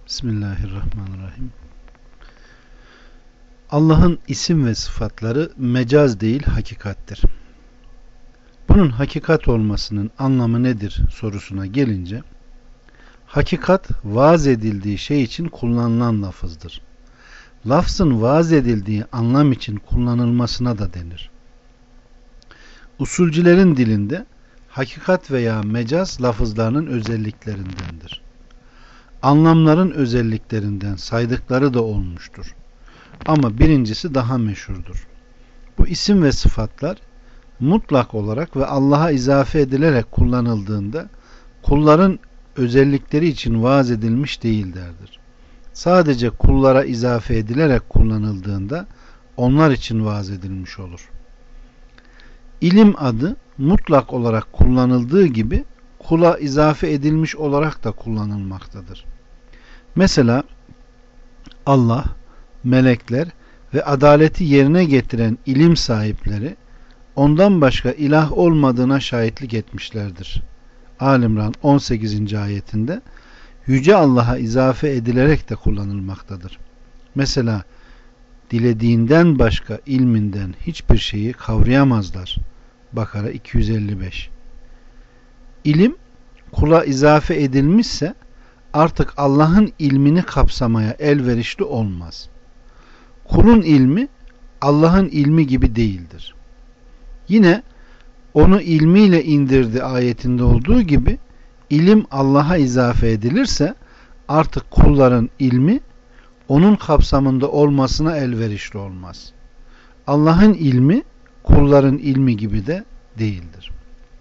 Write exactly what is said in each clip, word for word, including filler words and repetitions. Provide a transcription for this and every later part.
Bismillahirrahmanirrahim. Allah'ın isim ve sıfatları mecaz değil hakikattir. Bunun hakikat olmasının anlamı nedir sorusuna gelince, hakikat vaaz edildiği şey için kullanılan lafızdır. Lafzın vaaz edildiği anlam için kullanılmasına da denir. Usulcülerin dilinde hakikat veya mecaz lafızlarının özelliklerindendir. Anlamların özelliklerinden saydıkları da olmuştur. Ama birincisi daha meşhurdur. Bu isim ve sıfatlar mutlak olarak ve Allah'a izafe edilerek kullanıldığında kulların özellikleri için vaaz edilmiş değillerdir. Sadece kullara izafe edilerek kullanıldığında onlar için vaaz edilmiş olur. İlim adı mutlak olarak kullanıldığı gibi kula izafe edilmiş olarak da kullanılmaktadır. Mesela Allah, melekler ve adaleti yerine getiren ilim sahipleri ondan başka ilah olmadığına şahitlik etmişlerdir. Ali-İmran on sekizinci ayetinde Yüce Allah'a izafe edilerek de kullanılmaktadır. Mesela dilediğinden başka ilminden hiçbir şeyi kavrayamazlar. Bakara iki yüz elli beş. İlim kula izafe edilmişse artık Allah'ın ilmini kapsamaya elverişli olmaz. Kulun ilmi Allah'ın ilmi gibi değildir. Yine onu ilmiyle indirdi ayetinde olduğu gibi ilim Allah'a izafe edilirse artık kulların ilmi onun kapsamında olmasına elverişli olmaz. Allah'ın ilmi kulların ilmi gibi de değildir.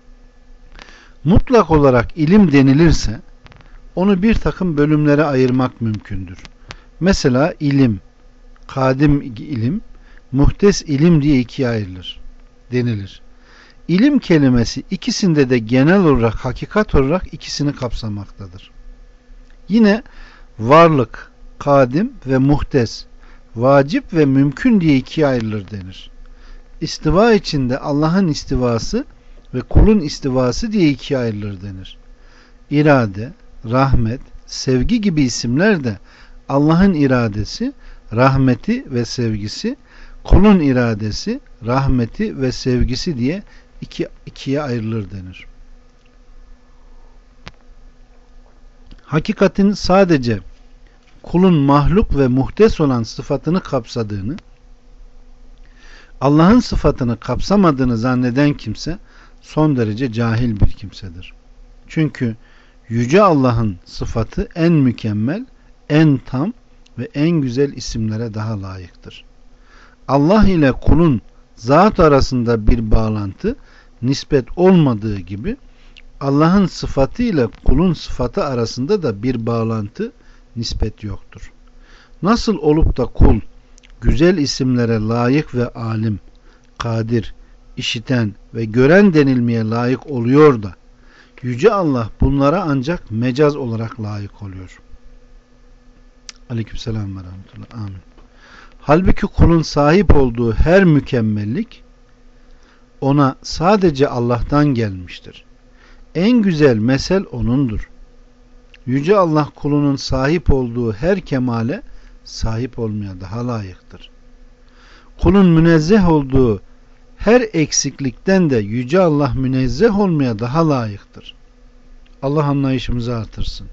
Mutlak olarak ilim denilirse onu bir takım bölümlere ayırmak mümkündür. Mesela ilim, kadim ilim, muhtes ilim diye ikiye ayrılır denilir. İlim kelimesi ikisinde de genel olarak hakikat olarak ikisini kapsamaktadır. Yine varlık, kadim ve muhtes, vacip ve mümkün diye ikiye ayrılır denir. İstiva içinde Allah'ın istivası ve kulun istivası diye ikiye ayrılır denir. İrade, rahmet, sevgi gibi isimler de Allah'ın iradesi, rahmeti ve sevgisi, kulun iradesi, rahmeti ve sevgisi diye iki, ikiye ayrılır denir. Hakikatin sadece kulun mahluk ve muhtes olan sıfatını kapsadığını, Allah'ın sıfatını kapsamadığını zanneden kimse son derece cahil bir kimsedir. Çünkü Yüce Allah'ın sıfatı en mükemmel, en tam ve en güzel isimlere daha layıktır. Allah ile kulun zat arasında bir bağlantı, nispet olmadığı gibi Allah'ın sıfatı ile kulun sıfatı arasında da bir bağlantı, nispet yoktur. Nasıl olup da kul güzel isimlere layık ve alim, kadir, işiten ve gören denilmeye layık oluyor da Yüce Allah bunlara ancak mecaz olarak layık oluyor. Aleykümselam ve rahmetullah. Amin. Halbuki kulun sahip olduğu her mükemmellik ona sadece Allah'tan gelmiştir. En güzel mesel O'nundur. Yüce Allah kulunun sahip olduğu her kemale sahip olmaya daha layıktır. Kulun münezzeh olduğu her eksiklikten de Yüce Allah münezzeh olmaya daha layıktır. Allah anlayışımızı artırsın.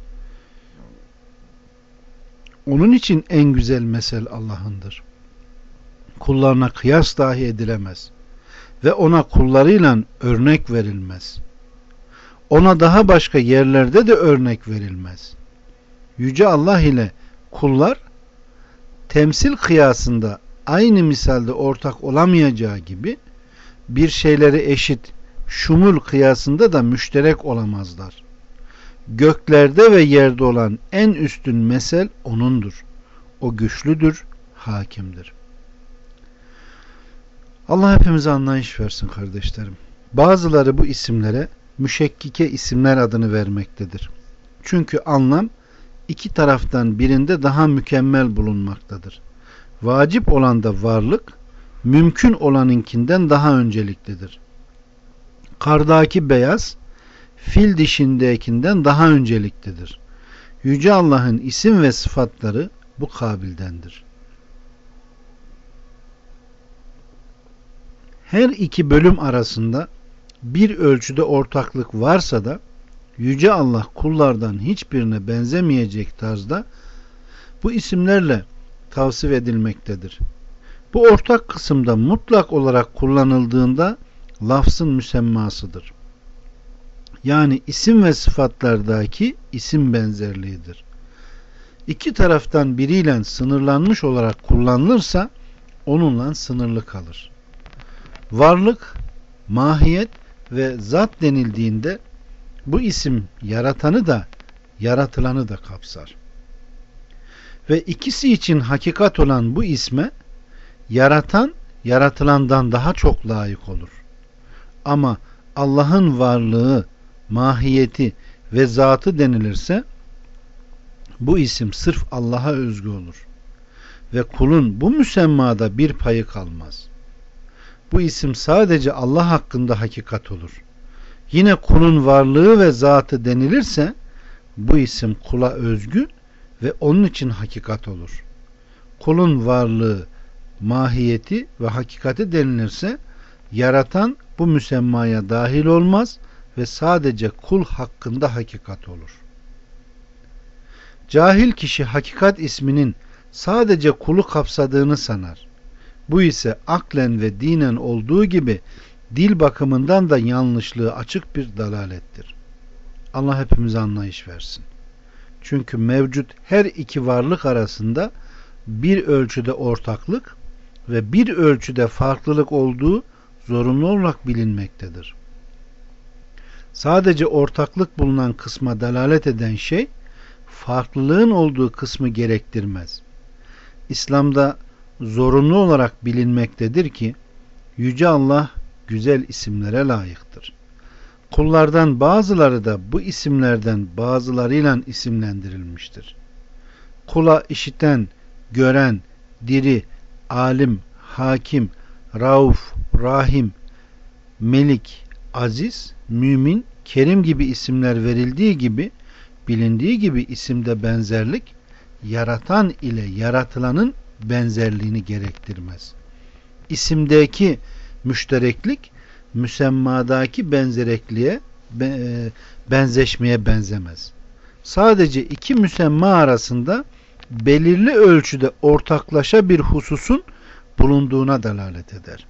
Onun için en güzel mesel Allah'ındır. Kullarına kıyas dahi edilemez ve ona kullarıyla örnek verilmez. Ona daha başka yerlerde de örnek verilmez. Yüce Allah ile kullar temsil kıyasında aynı misalde ortak olamayacağı gibi bir şeyleri eşit, şumul kıyasında da müşterek olamazlar. Göklerde ve yerde olan en üstün mesel O'nundur. O güçlüdür, hakimdir. Allah hepimize anlayış versin kardeşlerim. Bazıları bu isimlere müşekkike isimler adını vermektedir. Çünkü anlam iki taraftan birinde daha mükemmel bulunmaktadır. Vacip olan da varlık, mümkün olanınkinden daha önceliklidir. Kardaki beyaz, fil dişindekinden daha önceliklidir. Yüce Allah'ın isim ve sıfatları bu kabildendir. Her iki bölüm arasında bir ölçüde ortaklık varsa da Yüce Allah kullardan hiçbirine benzemeyecek tarzda bu isimlerle tavsif edilmektedir. Bu ortak kısımda mutlak olarak kullanıldığında lafzın müsemmasıdır. Yani isim ve sıfatlardaki isim benzerliğidir. İki taraftan biriyle sınırlanmış olarak kullanılırsa onunla sınırlı kalır. Varlık, mahiyet ve zat denildiğinde bu isim yaratanı da yaratılanı da kapsar. Ve ikisi için hakikat olan bu isme yaratan yaratılandan daha çok layık olur. Ama Allah'ın varlığı, mahiyeti ve zatı denilirse bu isim sırf Allah'a özgü olur. Ve kulun bu müsemmada bir payı kalmaz. Bu isim sadece Allah hakkında hakikat olur. Yine kulun varlığı ve zatı denilirse bu isim kula özgü ve onun için hakikat olur. Kulun varlığı, mahiyeti ve hakikati denilirse yaratan bu müsemmaya dahil olmaz ve sadece kul hakkında hakikat olur. Cahil kişi hakikat isminin sadece kulu kapsadığını sanar. Bu ise aklen ve dinen olduğu gibi dil bakımından da yanlışlığı açık bir dalalettir. Allah hepimize anlayış versin. Çünkü mevcut her iki varlık arasında bir ölçüde ortaklık ve bir ölçüde farklılık olduğu zorunlu olarak bilinmektedir. Sadece ortaklık bulunan kısma dalalet eden şey farklılığın olduğu kısmı gerektirmez. İslam'da zorunlu olarak bilinmektedir ki Yüce Allah güzel isimlere layıktır. Kullardan bazıları da bu isimlerden bazılarıyla isimlendirilmiştir. Kula işiten, gören, diri, alim, hakim, rauf, rahim, melik, aziz, mümin, kerim gibi isimler verildiği gibi bilindiği gibi isimde benzerlik yaratan ile yaratılanın benzerliğini gerektirmez. İsimdeki müştereklik müsemmadaki benzerekliğe benzeşmeye benzemez. Sadece iki müsemma arasında belirli ölçüde ortaklaşa bir hususun bulunduğuna dalalet eder.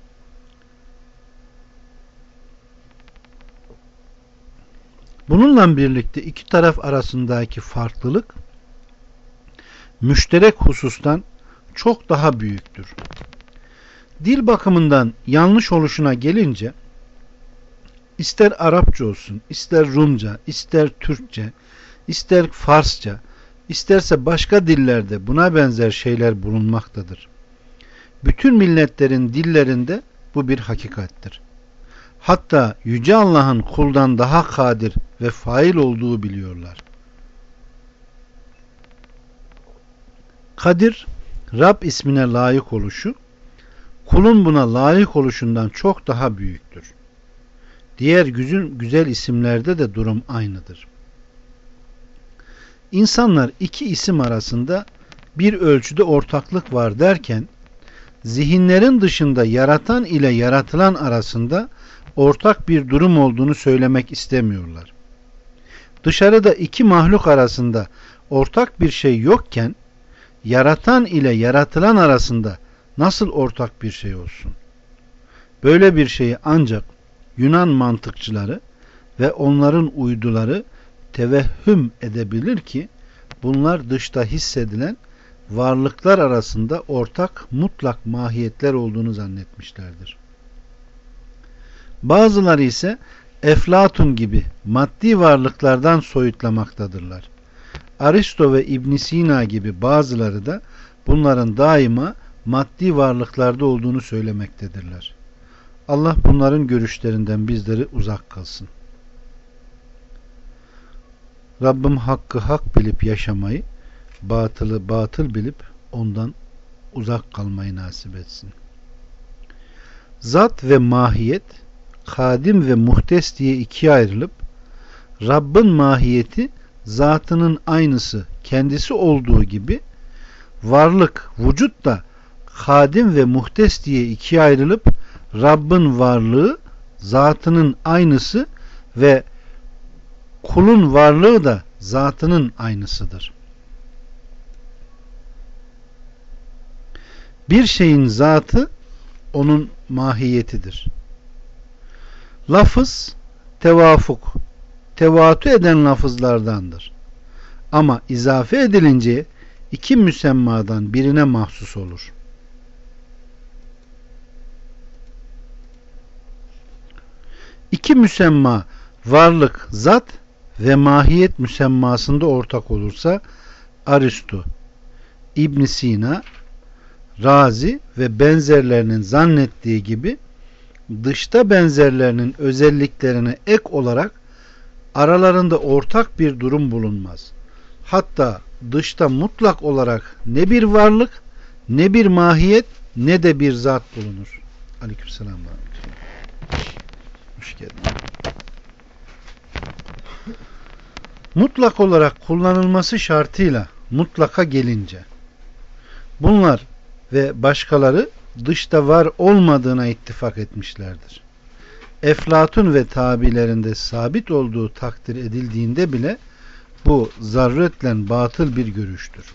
Bununla birlikte iki taraf arasındaki farklılık müşterek husustan çok daha büyüktür. Dil bakımından yanlış oluşuna gelince ister Arapça olsun, ister Rumca, ister Türkçe, ister Farsça, isterse başka dillerde buna benzer şeyler bulunmaktadır. Bütün milletlerin dillerinde bu bir hakikattir. Hatta Yüce Allah'ın kuldan daha kadir ve fail olduğu biliyorlar. Kadir, Rab ismine layık oluşu, kulun buna layık oluşundan çok daha büyüktür. Diğer güzel, güzel isimlerde de durum aynıdır. İnsanlar iki isim arasında bir ölçüde ortaklık var derken, zihinlerin dışında yaratan ile yaratılan arasında ortak bir durum olduğunu söylemek istemiyorlar. Dışarıda iki mahluk arasında ortak bir şey yokken, yaratan ile yaratılan arasında nasıl ortak bir şey olsun? Böyle bir şeyi ancak Yunan mantıkçıları ve onların uyduları tevehhüm edebilir ki bunlar dışta hissedilen varlıklar arasında ortak mutlak mahiyetler olduğunu zannetmişlerdir. Bazıları ise Eflatun gibi maddi varlıklardan soyutlamaktadırlar. Aristo ve İbn Sina gibi bazıları da bunların daima maddi varlıklarda olduğunu söylemektedirler. Allah bunların görüşlerinden bizleri uzak kılsın. Rabbim hakkı hak bilip yaşamayı, batılı batıl bilip ondan uzak kalmayı nasip etsin. Zat ve mahiyet, kadim ve muhtes diye ikiye ayrılıp Rabbin mahiyeti zatının aynısı kendisi olduğu gibi varlık, vücut da kadim ve muhtes diye ikiye ayrılıp Rabbin varlığı zatının aynısı ve kulun varlığı da zatının aynısıdır. Bir şeyin zatı onun mahiyetidir. Lafız tevafuk, tevatü eden lafızlardandır. Ama izafe edilince iki müsemmadan birine mahsus olur. İki müsemma varlık, zat ve mahiyet müsemmasında ortak olursa Aristo, İbn Sina, Razi ve benzerlerinin zannettiği gibi dışta benzerlerinin özelliklerine ek olarak aralarında ortak bir durum bulunmaz. Hatta dışta mutlak olarak ne bir varlık, ne bir mahiyet, ne de bir zat bulunur. Aleykümselam. Hoş geldin. Mutlak olarak kullanılması şartıyla mutlaka gelince bunlar ve başkaları dışta var olmadığına ittifak etmişlerdir. Eflatun ve tabilerinde sabit olduğu takdir edildiğinde bile bu zarretle batıl bir görüştür.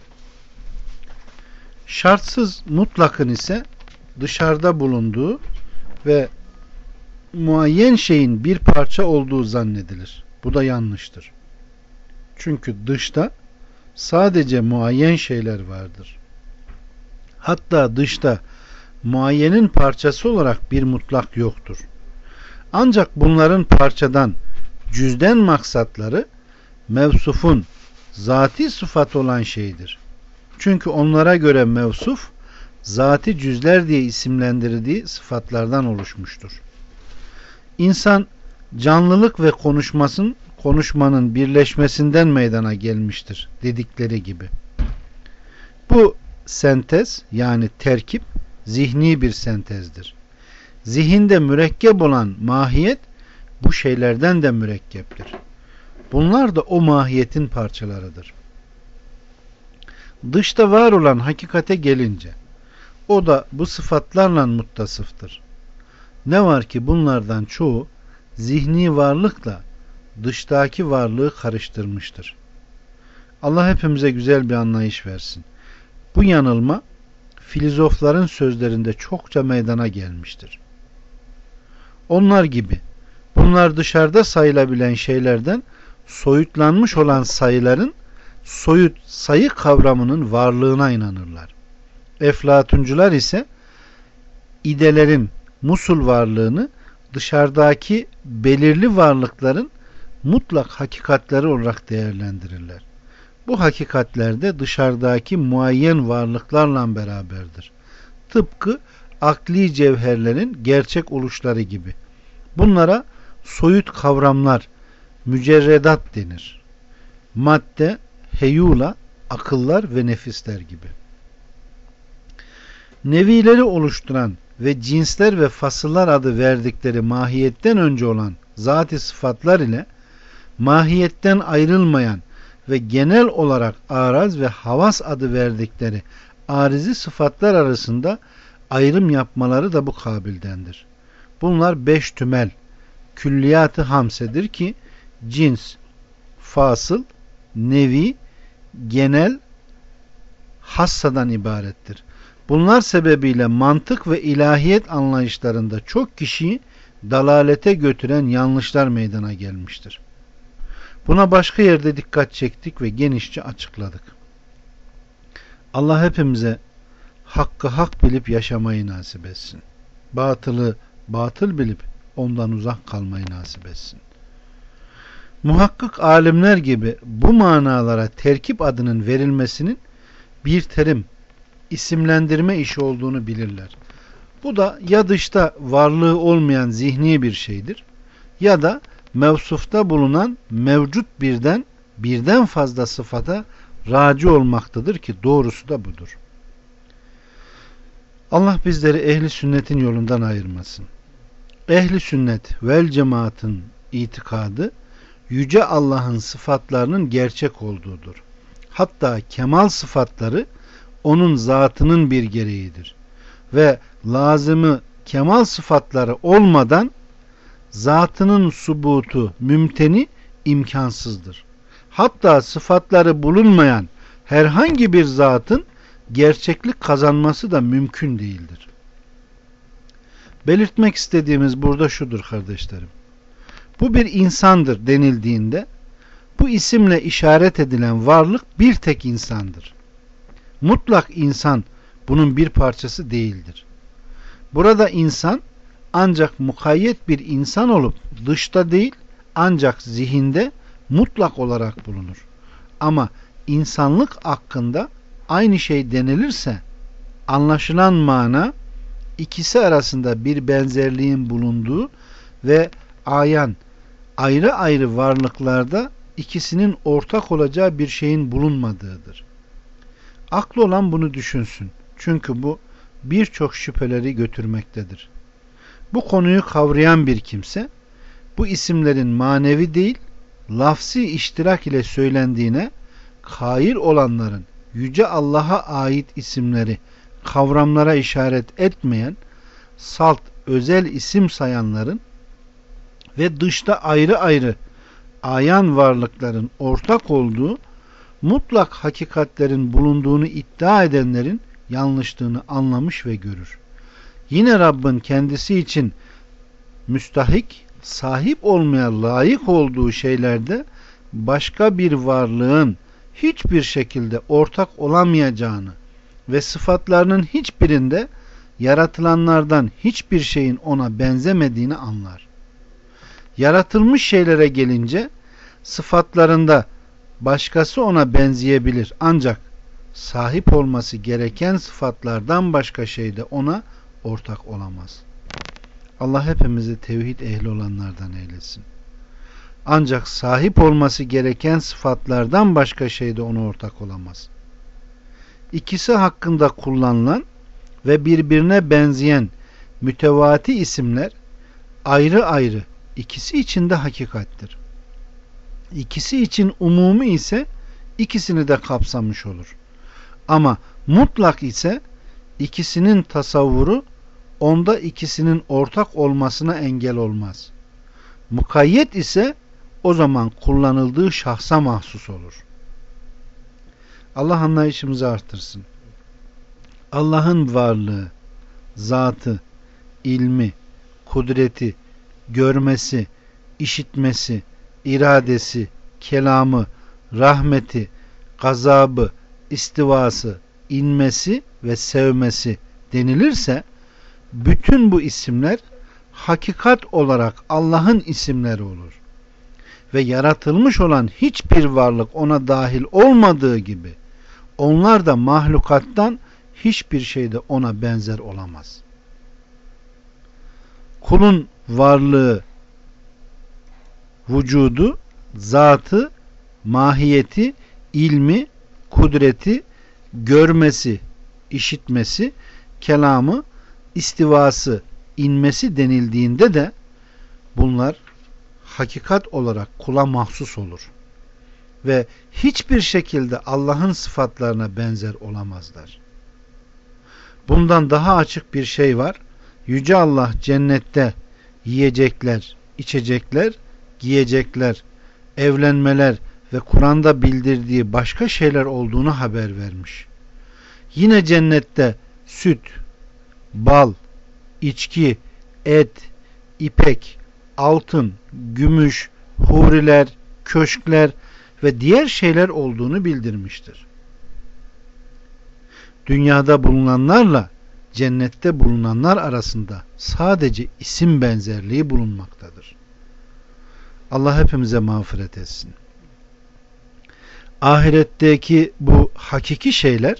Şartsız mutlakın ise dışarıda bulunduğu ve muayyen şeyin bir parça olduğu zannedilir. Bu da yanlıştır. Çünkü dışta sadece muayyen şeyler vardır. Hatta dışta muayyenin parçası olarak bir mutlak yoktur. Ancak bunların parçadan, cüzden maksatları mevsufun zati sıfat olan şeydir. Çünkü onlara göre mevsuf zati cüzler diye isimlendirdiği sıfatlardan oluşmuştur. İnsan canlılık ve konuşmasın, konuşmanın birleşmesinden meydana gelmiştir dedikleri gibi. Bu sentez yani terkip zihni bir sentezdir. Zihinde mürekkep olan mahiyet bu şeylerden de mürekkeptir. Bunlar da o mahiyetin parçalarıdır. Dışta var olan hakikate gelince o da bu sıfatlarla muttasıftır. Ne var ki bunlardan çoğu zihni varlıkla dıştaki varlığı karıştırmıştır. Allah hepimize güzel bir anlayış versin. Bu yanılma filozofların sözlerinde çokça meydana gelmiştir. Onlar gibi bunlar dışarıda sayılabilen şeylerden soyutlanmış olan sayıların soyut sayı kavramının varlığına inanırlar. Eflatuncular ise idelerin musul varlığını dışarıdaki belirli varlıkların mutlak hakikatleri olarak değerlendirirler. Bu hakikatler de dışarıdaki muayyen varlıklarla beraberdir. Tıpkı akli cevherlerin gerçek oluşları gibi. Bunlara soyut kavramlar, mücerredat denir. Madde, heyula, akıllar ve nefisler gibi. Nevileri oluşturan ve cinsler ve fasıllar adı verdikleri mahiyetten önce olan zat-ı sıfatlar ile mahiyetten ayrılmayan ve genel olarak araz ve havas adı verdikleri arizi sıfatlar arasında ayrım yapmaları da bu kabildendir. Bunlar beş tümel, külliyat-ı hamsedir ki cins, fasıl, nevi, genel, hassadan ibarettir. Bunlar sebebiyle mantık ve ilahiyet anlayışlarında çok kişiyi dalalete götüren yanlışlar meydana gelmiştir. Buna başka yerde dikkat çektik ve genişçe açıkladık. Allah hepimize hakkı hak bilip yaşamayı nasip etsin. Batılı batıl bilip ondan uzak kalmayı nasip etsin. Muhakkak alimler gibi bu manalara terkip adının verilmesinin bir terim, isimlendirme işi olduğunu bilirler. Bu da ya dışta varlığı olmayan zihni bir şeydir ya da mevsufta bulunan mevcut birden birden fazla sıfata raci olmaktadır ki doğrusu da budur. Allah bizleri ehli sünnetin yolundan ayırmasın. Ehli sünnet vel cemaatın itikadı Yüce Allah'ın sıfatlarının gerçek olduğudur. Hatta kemal sıfatları onun zatının bir gereğidir. Ve lazımı kemal sıfatları olmadan zatının subutu, mümteni imkansızdır. Hatta sıfatları bulunmayan herhangi bir zatın gerçeklik kazanması da mümkün değildir. Belirtmek istediğimiz burada şudur kardeşlerim. Bu bir insandır denildiğinde bu isimle işaret edilen varlık bir tek insandır. Mutlak insan bunun bir parçası değildir. Burada insan ancak mukayyet bir insan olup dışta değil ancak zihinde mutlak olarak bulunur. Ama insanlık hakkında aynı şey denilirse anlaşılan mana ikisi arasında bir benzerliğin bulunduğu ve ayan ayrı ayrı varlıklarda ikisinin ortak olacağı bir şeyin bulunmadığıdır. Aklı olan bunu düşünsün. Çünkü bu birçok şüpheleri götürmektedir. Bu konuyu kavrayan bir kimse bu isimlerin manevi değil lafzi iştirak ile söylendiğine kail olanların Yüce Allah'a ait isimleri kavramlara işaret etmeyen salt özel isim sayanların ve dışta ayrı ayrı ayan varlıkların ortak olduğu mutlak hakikatlerin bulunduğunu iddia edenlerin yanlışlığını anlamış ve görür. Yine Rabbin kendisi için müstahik, sahip olmaya layık olduğu şeylerde başka bir varlığın hiçbir şekilde ortak olamayacağını ve sıfatlarının hiçbirinde yaratılanlardan hiçbir şeyin ona benzemediğini anlar. Yaratılmış şeylere gelince sıfatlarında başkası ona benzeyebilir ancak sahip olması gereken sıfatlardan başka şey de ona ortak olamaz. Allah hepimizi tevhid ehli olanlardan eylesin. Ancak sahip olması gereken sıfatlardan başka şey de ona ortak olamaz. İkisi hakkında kullanılan ve birbirine benzeyen mütevati isimler ayrı ayrı ikisi için de hakikattir. İkisi için umumi ise ikisini de kapsamış olur. Ama mutlak ise ikisinin tasavvuru onda ikisinin ortak olmasına engel olmaz. Mukayyet ise o zaman kullanıldığı şahsa mahsus olur. Allah anlayışımızı artırsın. Allah'ın varlığı, zatı, ilmi, kudreti, görmesi, işitmesi, iradesi, kelamı, rahmeti, gazabı, istivası, inmesi ve sevmesi denilirse bütün bu isimler hakikat olarak Allah'ın isimleri olur. Ve yaratılmış olan hiçbir varlık ona dahil olmadığı gibi onlar da mahlukattan hiçbir şeyde ona benzer olamaz. Kulun varlığı, vücudu, zatı, mahiyeti, ilmi, kudreti, görmesi, işitmesi, kelamı, istivası, inmesi denildiğinde de bunlar hakikat olarak kula mahsus olur. Ve hiçbir şekilde Allah'ın sıfatlarına benzer olamazlar. Bundan daha açık bir şey var. Yüce Allah cennette yiyecekler, içecekler, giyecekler, evlenmeler ve Kur'an'da bildirdiği başka şeyler olduğunu haber vermiş. Yine cennette süt, bal, içki, et, ipek, altın, gümüş, huriler, köşkler ve diğer şeyler olduğunu bildirmiştir. Dünyada bulunanlarla cennette bulunanlar arasında sadece isim benzerliği bulunmaktadır. Allah hepimize mağfiret etsin. Ahiretteki bu hakiki şeyler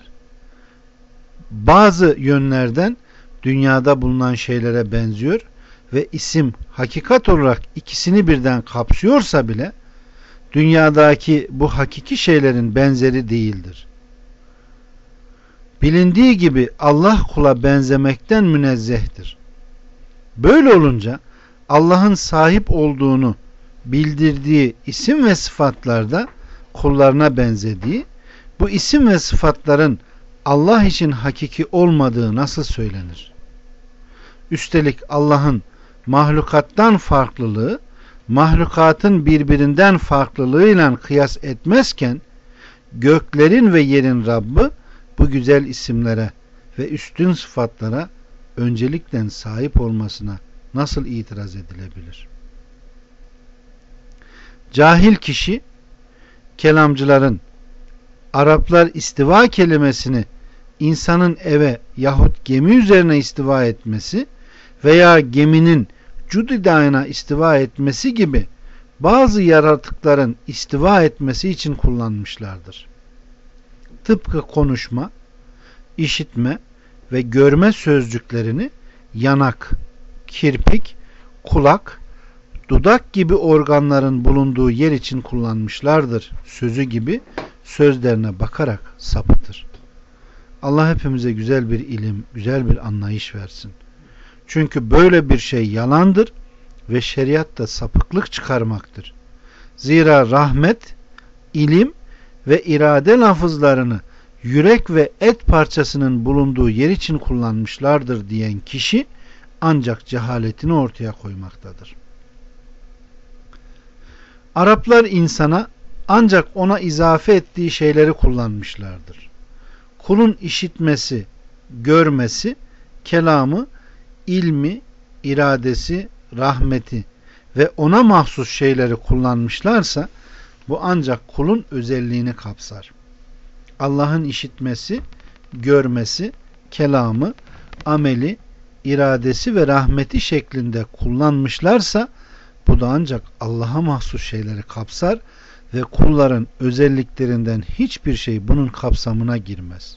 bazı yönlerden dünyada bulunan şeylere benziyor ve isim hakikat olarak ikisini birden kapsıyorsa bile dünyadaki bu hakiki şeylerin benzeri değildir. Bilindiği gibi Allah kula benzemekten münezzehtir. Böyle olunca Allah'ın sahip olduğunu bildirdiği isim ve sıfatlarda kullarına benzediği, bu isim ve sıfatların Allah için hakiki olmadığı nasıl söylenir? Üstelik Allah'ın mahlukattan farklılığı, mahlukatın birbirinden farklılığıyla kıyas etmezken, göklerin ve yerin Rabbi bu güzel isimlere ve üstün sıfatlara öncelikle sahip olmasına nasıl itiraz edilebilir? Cahil kişi, kelamcıların Araplar istiva kelimesini insanın eve yahut gemi üzerine istiva etmesi veya geminin cüdidayına istiva etmesi gibi bazı yaratıkların istiva etmesi için kullanmışlardır. Tıpkı konuşma, işitme ve görme sözcüklerini yanak, kirpik, kulak, dudak gibi organların bulunduğu yer için kullanmışlardır sözü gibi sözlerine bakarak sapıtır. Allah hepimize güzel bir ilim, güzel bir anlayış versin. Çünkü böyle bir şey yalandır ve şeriatta sapıklık çıkarmaktır. Zira rahmet, ilim ve irade lafızlarını yürek ve et parçasının bulunduğu yer için kullanmışlardır diyen kişi ancak cehaletini ortaya koymaktadır. Araplar insana ancak ona izafe ettiği şeyleri kullanmışlardır. Kulun işitmesi, görmesi, kelamı, ilmi, iradesi, rahmeti ve ona mahsus şeyleri kullanmışlarsa bu ancak kulun özelliğini kapsar. Allah'ın işitmesi, görmesi, kelamı, ameli, iradesi ve rahmeti şeklinde kullanmışlarsa bu da ancak Allah'a mahsus şeyleri kapsar ve kulların özelliklerinden hiçbir şey bunun kapsamına girmez.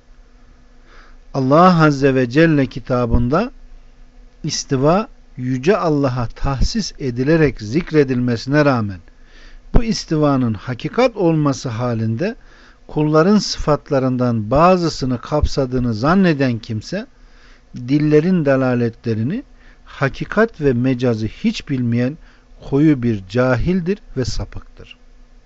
Allah Azze ve Celle kitabında istiva Yüce Allah'a tahsis edilerek zikredilmesine rağmen bu istivanın hakikat olması halinde kulların sıfatlarından bazısını kapsadığını zanneden kimse dillerin delaletlerini, hakikat ve mecazı hiç bilmeyen koyu bir cahildir ve sapıktır.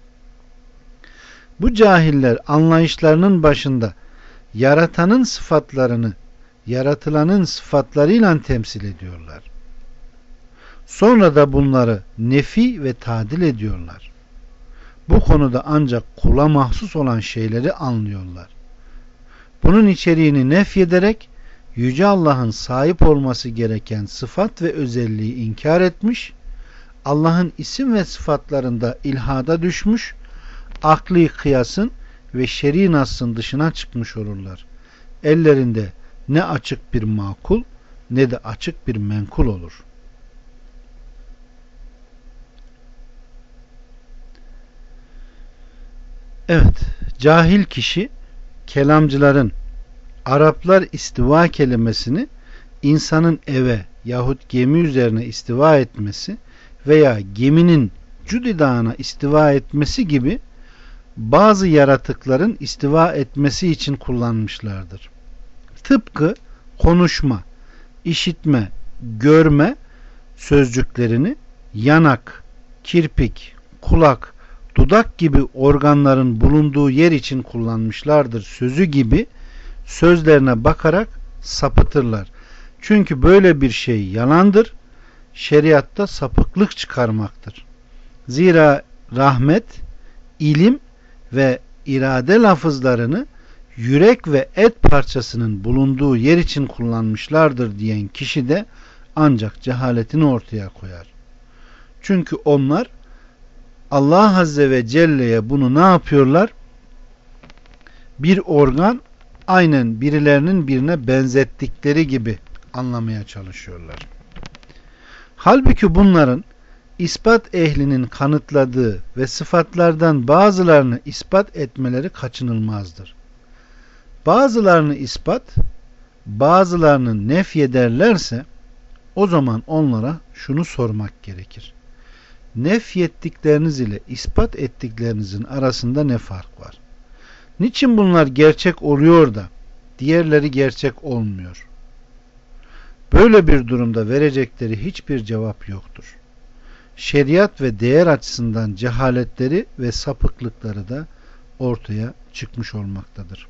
Bu cahiller anlayışlarının başında yaratanın sıfatlarını yaratılanın sıfatlarıyla temsil ediyorlar. Sonra da bunları nefi ve tadil ediyorlar. Bu konuda ancak kula mahsus olan şeyleri anlıyorlar. Bunun içeriğini nefyederek Yüce Allah'ın sahip olması gereken sıfat ve özelliği inkar etmiş, Allah'ın isim ve sıfatlarında ilhada düşmüş, akli kıyasın ve şer'i nassın dışına çıkmış olurlar. Ellerinde ne açık bir makul ne de açık bir menkul olur. Evet, cahil kişi kelamcıların Araplar istiva kelimesini insanın eve yahut gemi üzerine istiva etmesi veya geminin cüdidağına istiva etmesi gibi bazı yaratıkların istiva etmesi için kullanmışlardır. Tıpkı konuşma, işitme, görme sözcüklerini yanak, kirpik, kulak, dudak gibi organların bulunduğu yer için kullanmışlardır sözü gibi sözlerine bakarak sapıtırlar. Çünkü böyle bir şey yalandır, şeriatta sapıklık çıkarmaktır. Zira rahmet, ilim ve irade lafızlarını yürek ve et parçasının bulunduğu yer için kullanmışlardır diyen kişi de ancak cehaletini ortaya koyar. Çünkü onlar Allah Azze ve Celle'ye bunu ne yapıyorlar? Bir organ aynen birilerinin birine benzettikleri gibi anlamaya çalışıyorlar. Halbuki bunların ispat ehlinin kanıtladığı ve sıfatlardan bazılarını ispat etmeleri kaçınılmazdır. Bazılarını ispat, bazılarını nefyederlerse o zaman onlara şunu sormak gerekir. Nefyettikleriniz ile ispat ettiklerinizin arasında ne fark var? Niçin bunlar gerçek oluyor da diğerleri gerçek olmuyor? Böyle bir durumda verecekleri hiçbir cevap yoktur. şeriat ve değer açısından cehaletleri ve sapıklıkları da ortaya çıkmış olmaktadır.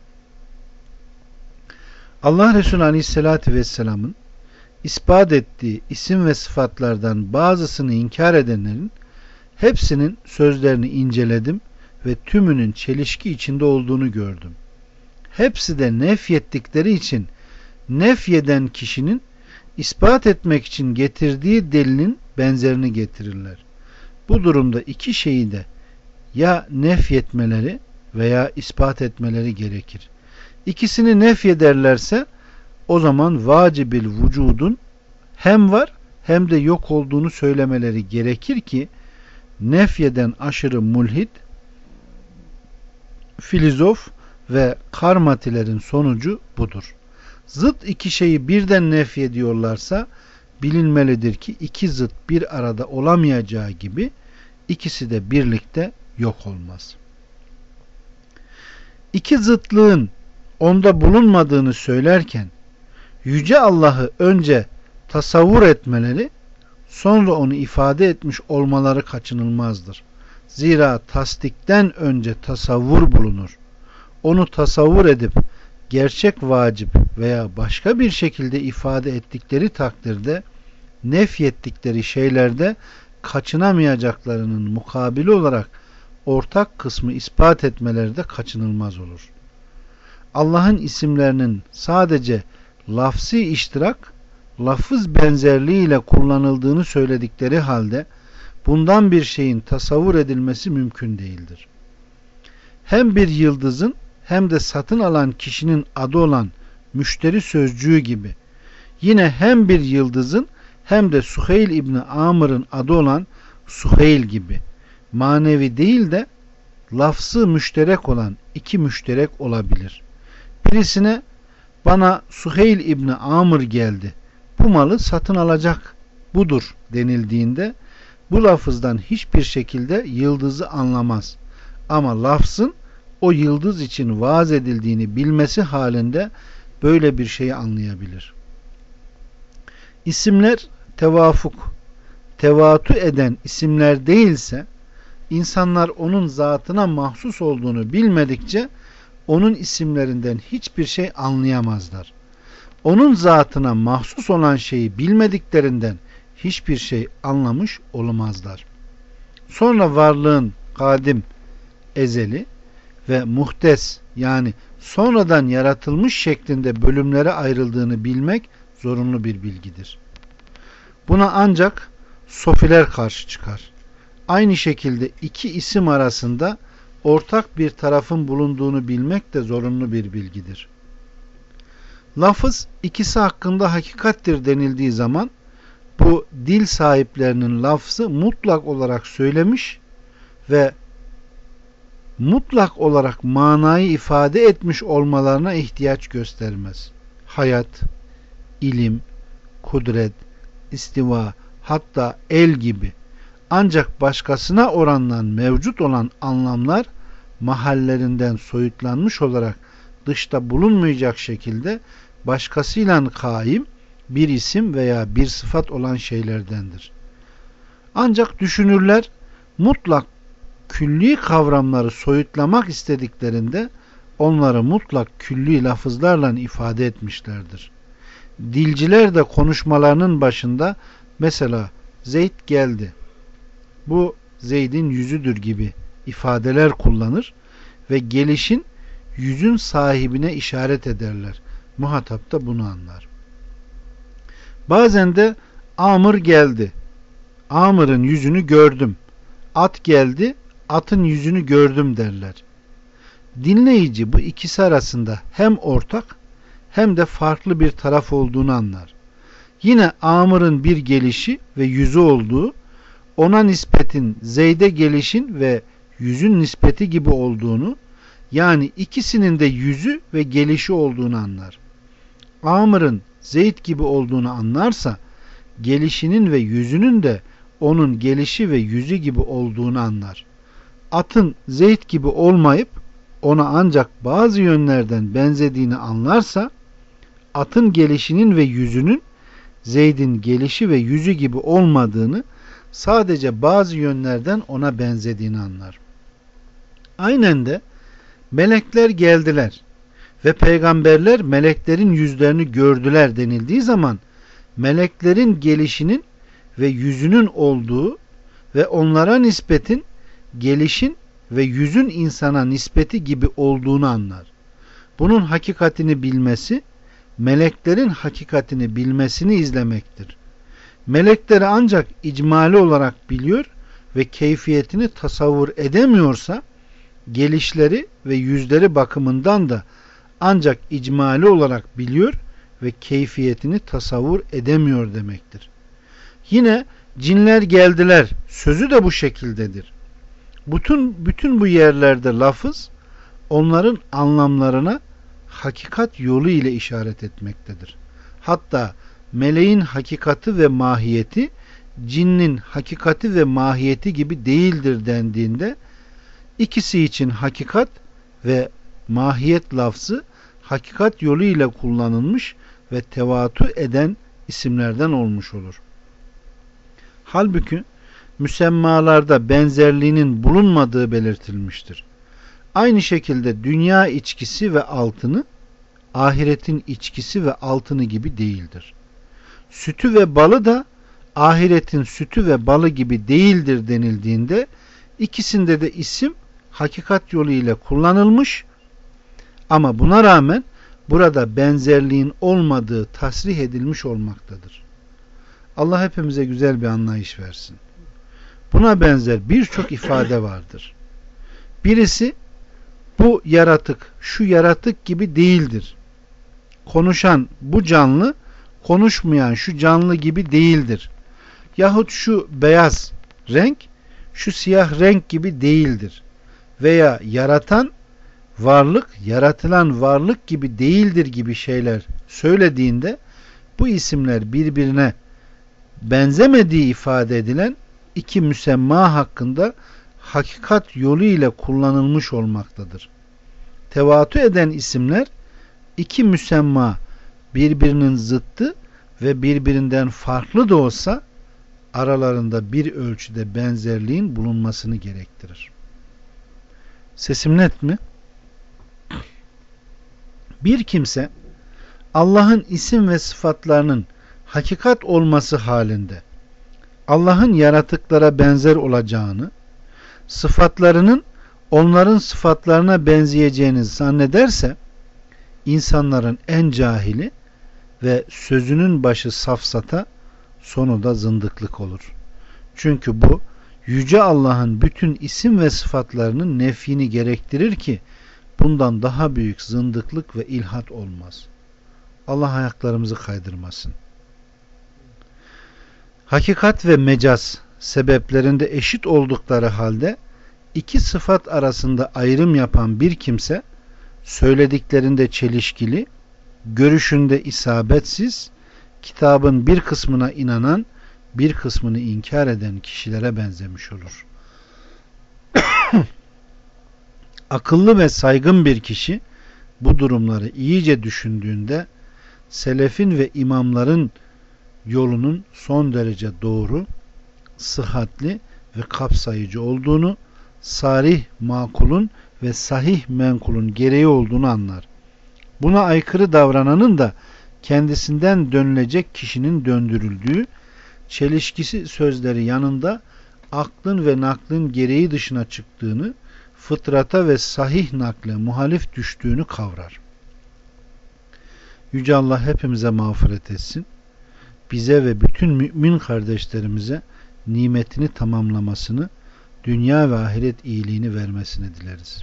Allah Resulü Aleyhisselatü Vesselam'ın ispat ettiği isim ve sıfatlardan bazısını inkar edenlerin hepsinin sözlerini inceledim ve tümünün çelişki içinde olduğunu gördüm. Hepsi de nefyettikleri için nefyeden kişinin ispat etmek için getirdiği delilin benzerini getirirler. Bu durumda iki şeyi de ya nefyetmeleri veya ispat etmeleri gerekir. İkisini nefyederlerse o zaman vacibil vücudun hem var hem de yok olduğunu söylemeleri gerekir ki nefyeden aşırı mulhid, filozof ve karmatilerin sonucu budur. Zıt iki şeyi birden nefyediyorlarsa bilinmelidir ki iki zıt bir arada olamayacağı gibi ikisi de birlikte yok olmaz. İki zıtlığın onda bulunmadığını söylerken Yüce Allah'ı önce tasavvur etmeleri, sonra onu ifade etmiş olmaları kaçınılmazdır. Zira tasdikten önce tasavvur bulunur. Onu tasavvur edip gerçek vacip veya başka bir şekilde ifade ettikleri takdirde nefyettikleri şeylerde kaçınamayacaklarının mukabili olarak ortak kısmı ispat etmeleri de kaçınılmaz olur. Allah'ın isimlerinin sadece lafzi iştirak, lafız benzerliğiyle kullanıldığını söyledikleri halde bundan bir şeyin tasavvur edilmesi mümkün değildir. Hem bir yıldızın hem de satın alan kişinin adı olan müşteri sözcüğü gibi yine hem bir yıldızın hem de Suheyl İbni Amr'ın adı olan Suheyl gibi manevi değil de lafzı müşterek olan iki müşterek olabilir. Birisine bana Suheyl İbni Amr geldi, bu malı satın alacak budur denildiğinde bu lafızdan hiçbir şekilde yıldızı anlamaz. Ama lafzın o yıldız için vaaz edildiğini bilmesi halinde böyle bir şeyi anlayabilir. İsimler tevafuk, tevatü eden isimler değilse insanlar onun zatına mahsus olduğunu bilmedikçe onun isimlerinden hiçbir şey anlayamazlar. Onun zatına mahsus olan şeyi bilmediklerinden hiçbir şey anlamış olamazlar. Sonra varlığın kadim, ezeli ve muhtes yani sonradan yaratılmış şeklinde bölümlere ayrıldığını bilmek zorunlu bir bilgidir. Buna ancak sofiler karşı çıkar. Aynı şekilde iki isim arasında ortak bir tarafın bulunduğunu bilmek de zorunlu bir bilgidir. Lafız ikisi hakkında hakikattir denildiği zaman bu dil sahiplerinin lafzı mutlak olarak söylemiş ve mutlak olarak manayı ifade etmiş olmalarına ihtiyaç göstermez. Hayat, ilim, kudret, istiva, hatta el gibi ancak başkasına oranla mevcut olan anlamlar mahallerinden soyutlanmış olarak dışta bulunmayacak şekilde başkasıyla kaim bir isim veya bir sıfat olan şeylerdendir. Ancak düşünürler mutlak külli kavramları soyutlamak istediklerinde onları mutlak külli lafızlarla ifade etmişlerdir. Dilciler de konuşmalarının başında mesela Zeyd geldi, bu Zeyd'in yüzüdür gibi ifadeler kullanır ve gelişin yüzün sahibine işaret ederler. Muhatap da bunu anlar. Bazen de Amr geldi, Amr'ın yüzünü gördüm, at geldi, atın yüzünü gördüm derler. Dinleyici bu ikisi arasında hem ortak hem de farklı bir taraf olduğunu anlar. Yine Amr'ın bir gelişi ve yüzü olduğu, ona nispetin Zeyd'e gelişin ve yüzün nispeti gibi olduğunu, yani ikisinin de yüzü ve gelişi olduğunu anlar. Amr'ın Zeyd gibi olduğunu anlarsa, gelişinin ve yüzünün de onun gelişi ve yüzü gibi olduğunu anlar. Atın Zeyd gibi olmayıp ona ancak bazı yönlerden benzediğini anlarsa, atın gelişinin ve yüzünün Zeyd'in gelişi ve yüzü gibi olmadığını, sadece bazı yönlerden ona benzediğini anlar. Aynen de melekler geldiler ve peygamberler meleklerin yüzlerini gördüler denildiği zaman meleklerin gelişinin ve yüzünün olduğu ve onlara nispetin gelişin ve yüzün insana nispeti gibi olduğunu anlar. Bunun hakikatini bilmesi, meleklerin hakikatini bilmesini izlemektir. Melekleri ancak icmali olarak biliyor ve keyfiyetini tasavvur edemiyorsa, gelişleri ve yüzleri bakımından da ancak icmali olarak biliyor ve keyfiyetini tasavvur edemiyor demektir. Yine cinler geldiler sözü de bu şekildedir. Bütün, bütün bu yerlerde lafız onların anlamlarına hakikat yolu ile işaret etmektedir. Hatta meleğin hakikati ve mahiyeti cinnin hakikati ve mahiyeti gibi değildir dendiğinde ikisi için hakikat ve mahiyet lafzı hakikat yolu ile kullanılmış ve tevatü eden isimlerden olmuş olur. Halbuki müsemmalarda benzerliğinin bulunmadığı belirtilmiştir. Aynı şekilde dünya içkisi ve altını ahiretin içkisi ve altını gibi değildir. Sütü ve balı da ahiretin sütü ve balı gibi değildir denildiğinde ikisinde de isim hakikat yolu ile kullanılmış ama buna rağmen burada benzerliğin olmadığı tasrih edilmiş olmaktadır. Allah hepimize güzel bir anlayış versin. Buna benzer birçok ifade vardır. Birisi bu yaratık şu yaratık gibi değildir. Konuşan bu canlı konuşmayan şu canlı gibi değildir. Yahut şu beyaz renk şu siyah renk gibi değildir. Veya yaratan varlık yaratılan varlık gibi değildir gibi şeyler söylediğinde bu isimler birbirine benzemediği ifade edilen iki müsemma hakkında hakikat yolu ile kullanılmış olmaktadır. Tevatü eden isimler iki müsemma birbirinin zıttı ve birbirinden farklı da olsa aralarında bir ölçüde benzerliğin bulunmasını gerektirir. Sesim net mi? Bir kimse Allah'ın isim ve sıfatlarının hakikat olması halinde Allah'ın yaratıklara benzer olacağını, sıfatlarının onların sıfatlarına benzeyeceğini zannederse insanların en cahili ve sözünün başı safsata, sonu da zındıklık olur. Çünkü bu Yüce Allah'ın bütün isim ve sıfatlarının nefyini gerektirir ki bundan daha büyük zındıklık ve ilhat olmaz. Allah ayaklarımızı kaydırmasın. Hakikat ve mecaz sebeplerinde eşit oldukları halde iki sıfat arasında ayrım yapan bir kimse söylediklerinde çelişkili, görüşünde isabetsiz, kitabın bir kısmına inanan, bir kısmını inkar eden kişilere benzemiş olur. Akıllı ve saygın bir kişi bu durumları iyice düşündüğünde selefin ve imamların yolunun son derece doğru, sıhhatli ve kapsayıcı olduğunu, sarih makulun ve sahih menkulun gereği olduğunu anlar. Buna aykırı davrananın da kendisinden dönülecek kişinin döndürüldüğü, çelişkisi sözleri yanında aklın ve naklın gereği dışına çıktığını, fıtrata ve sahih nakle muhalif düştüğünü kavrar. Yüce Allah hepimize mağfiret etsin. Bize ve bütün mümin kardeşlerimize nimetini tamamlamasını, dünya ve ahiret iyiliğini vermesini dileriz.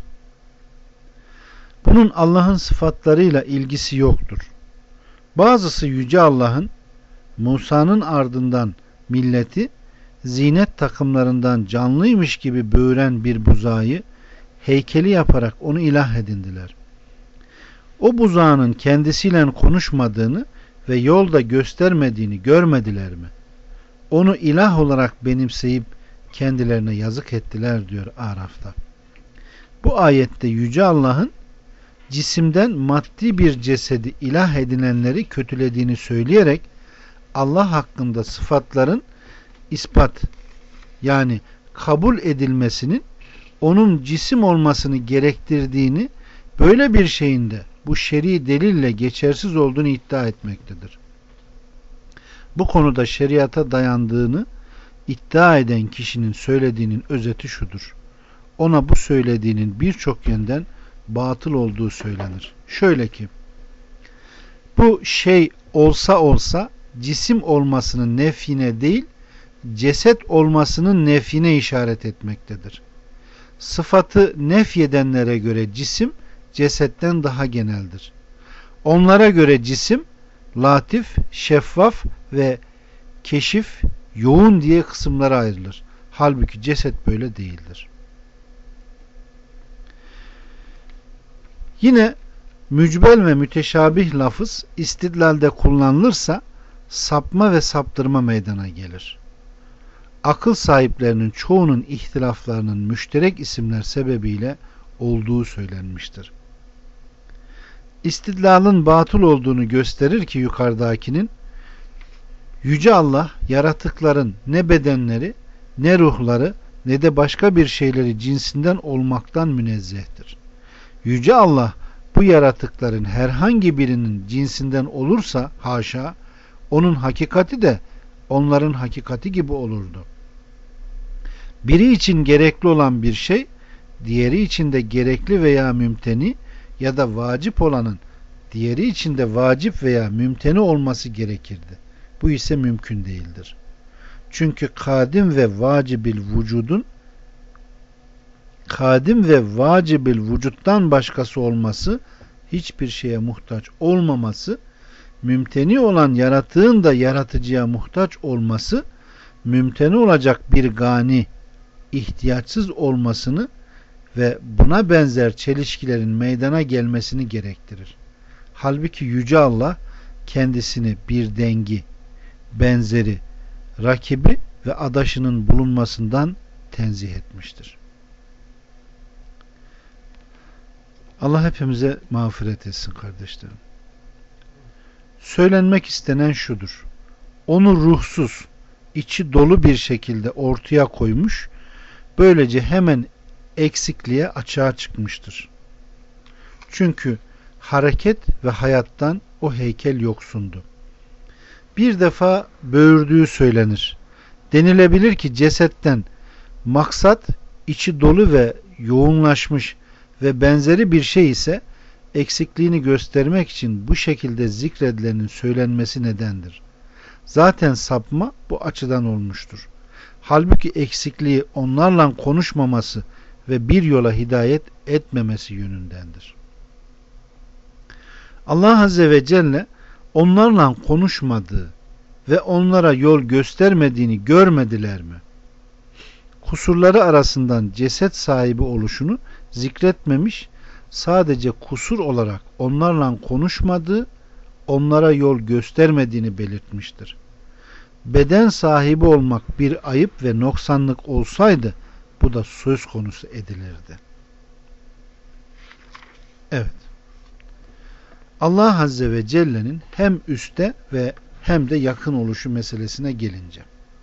Bunun Allah'ın sıfatlarıyla ilgisi yoktur. Bazısı Yüce Allah'ın Musa'nın ardından milleti zinet takımlarından canlıymış gibi böğüren bir buzağı heykeli yaparak onu ilah edindiler. O buzağının kendisiyle konuşmadığını ve yolda göstermediğini görmediler mi? Onu ilah olarak benimseyip kendilerine yazık ettiler diyor Araf'ta. Bu ayette Yüce Allah'ın cisimden maddi bir cesedi ilah edinenleri kötülediğini söyleyerek Allah hakkında sıfatların ispat yani kabul edilmesinin onun cisim olmasını gerektirdiğini, böyle bir şeyin de bu şer'i delille geçersiz olduğunu iddia etmektedir. Bu konuda şeriata dayandığını iddia eden kişinin söylediğinin özeti şudur: ona bu söylediğinin birçok yönden batıl olduğu söylenir. Şöyle ki, bu şey olsa olsa cisim olmasının nefyine değil, ceset olmasının nefyine işaret etmektedir. Sıfatı nefyedenlere göre cisim cesetten daha geneldir. Onlara göre cisim latif, şeffaf ve keşif, yoğun diye kısımlara ayrılır. Halbuki ceset böyle değildir. Yine mücbel ve müteşabih lafız istidlalde kullanılırsa sapma ve saptırma meydana gelir. Akıl sahiplerinin çoğunun ihtilaflarının müşterek isimler sebebiyle olduğu söylenmiştir. İstidlalın batıl olduğunu gösterir ki yukarıdakinin, Yüce Allah yaratıkların ne bedenleri, ne ruhları, ne de başka bir şeyleri cinsinden olmaktan münezzehtir. Yüce Allah bu yaratıkların herhangi birinin cinsinden olursa haşa, onun hakikati de onların hakikati gibi olurdu. Biri için gerekli olan bir şey, diğeri için de gerekli veya mümteni ya da vacip olanın diğeri için de vacip veya mümteni olması gerekirdi. Bu ise mümkün değildir. Çünkü kadim ve vacibil vücudun kadim ve vacibil vücuttan başkası olması, hiçbir şeye muhtaç olmaması, mümteni olan yaratığın da yaratıcıya muhtaç olması, mümteni olacak bir gani ihtiyaçsız olmasını ve buna benzer çelişkilerin meydana gelmesini gerektirir. Halbuki Yüce Allah kendisini bir dengi, benzeri, rakibi ve adaşının bulunmasından tenzih etmiştir. Allah hepimize mağfiret etsin kardeşlerim. Söylenmek istenen şudur: onu ruhsuz, içi dolu bir şekilde ortaya koymuş, böylece hemen eksikliğe açığa çıkmıştır. Çünkü hareket ve hayattan o heykel yoksundu. Bir defa böğürdüğü söylenir. Denilebilir ki cesetten maksat içi dolu ve yoğunlaşmış ve benzeri bir şey ise eksikliğini göstermek için bu şekilde zikredilenin söylenmesi nedendir. Zaten sapma bu açıdan olmuştur. Halbuki eksikliği onlarla konuşmaması ve bir yola hidayet etmemesi yönündendir. Allah Azze ve Celle onlarla konuşmadığı ve onlara yol göstermediğini görmediler mi? Kusurları arasından ceset sahibi oluşunu zikretmemiş, sadece kusur olarak onlarla konuşmadığı, onlara yol göstermediğini belirtmiştir. Beden sahibi olmak bir ayıp ve noksanlık olsaydı bu da söz konusu edilirdi. Evet. Allah Azze ve Celle'nin hem üste ve hem de yakın oluşu meselesine gelince,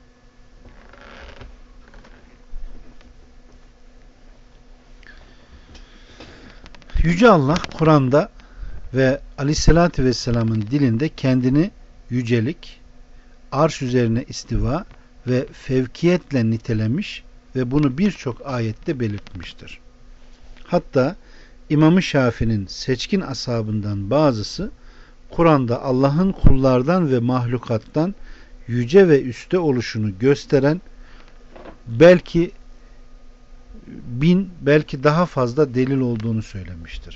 Yüce Allah Kur'an'da ve Aleyhisselatü Vesselam'ın dilinde kendini yücelik, arş üzerine istiva ve fevkiyetle nitelemiş ve bunu birçok ayette belirtmiştir. Hatta İmam-ı Şafii'nin seçkin ashabından bazısı Kur'an'da Allah'ın kullardan ve mahlukattan yüce ve üste oluşunu gösteren belki bin, belki daha fazla delil olduğunu söylemiştir.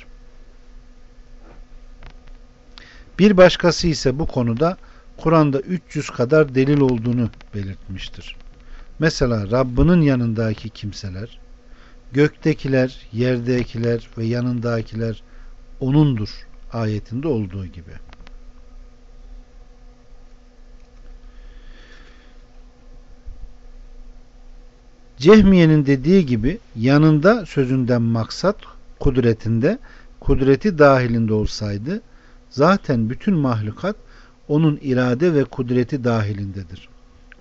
Bir başkası ise bu konuda Kur'an'da üç yüz kadar delil olduğunu belirtmiştir. Mesela Rabbinin yanındaki kimseler, göktekiler, yerdekiler ve yanındakiler O'nundur ayetinde olduğu gibi. Cehmiye'nin dediği gibi yanında sözünden maksat kudretinde, kudreti dahilinde olsaydı zaten bütün mahlukat onun irade ve kudreti dahilindedir.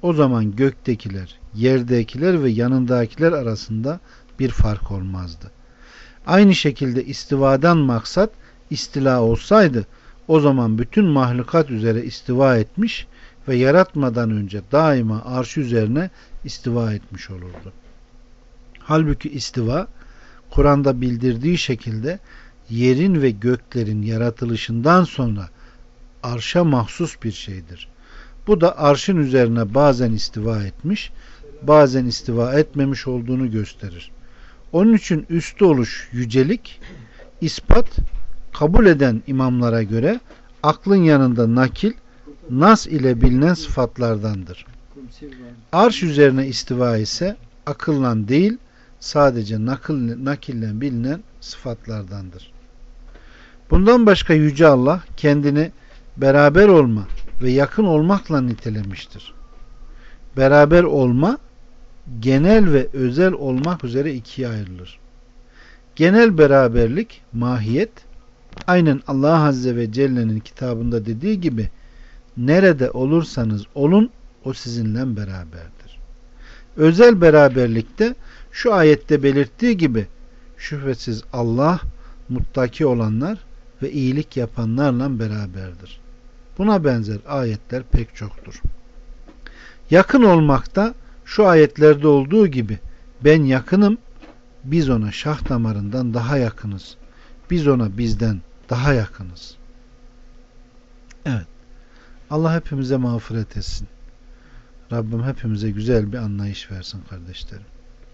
o zaman göktekiler, yerdekiler ve yanındakiler arasında bir fark olmazdı. Aynı şekilde istivadan maksat istila olsaydı o zaman bütün mahlukat üzere istiva etmiş ve yaratmadan önce daima arş üzerine istiva etmiş olurdu. Halbuki istiva Kur'an'da bildirdiği şekilde yerin ve göklerin yaratılışından sonra arşa mahsus bir şeydir. Bu da arşın üzerine bazen istiva etmiş, bazen istiva etmemiş olduğunu gösterir. Onun için üstü oluş yücelik, ispat, kabul eden imamlara göre aklın yanında nakil, nas ile bilinen sıfatlardandır. Arş üzerine istiva ise akılla değil, sadece nakil, nakille bilinen sıfatlardandır. Bundan başka Yüce Allah kendini beraber olma ve yakın olmakla nitelemiştir. Beraber olma, genel ve özel olmak üzere ikiye ayrılır. Genel beraberlik, mahiyet, aynen Allah Azze ve Celle'nin kitabında dediği gibi nerede olursanız olun o sizinle beraberdir. Özel beraberlikte şu ayette belirttiği gibi şüphesiz Allah muttaki olanlar ve iyilik yapanlarla beraberdir. Buna benzer ayetler pek çoktur. Yakın olmakta şu ayetlerde olduğu gibi ben yakınım, biz ona şah damarından daha yakınız. Biz ona bizden daha yakınız. Evet. Allah hepimize mağfiret etsin. Rabbim hepimize güzel bir anlayış versin kardeşlerim.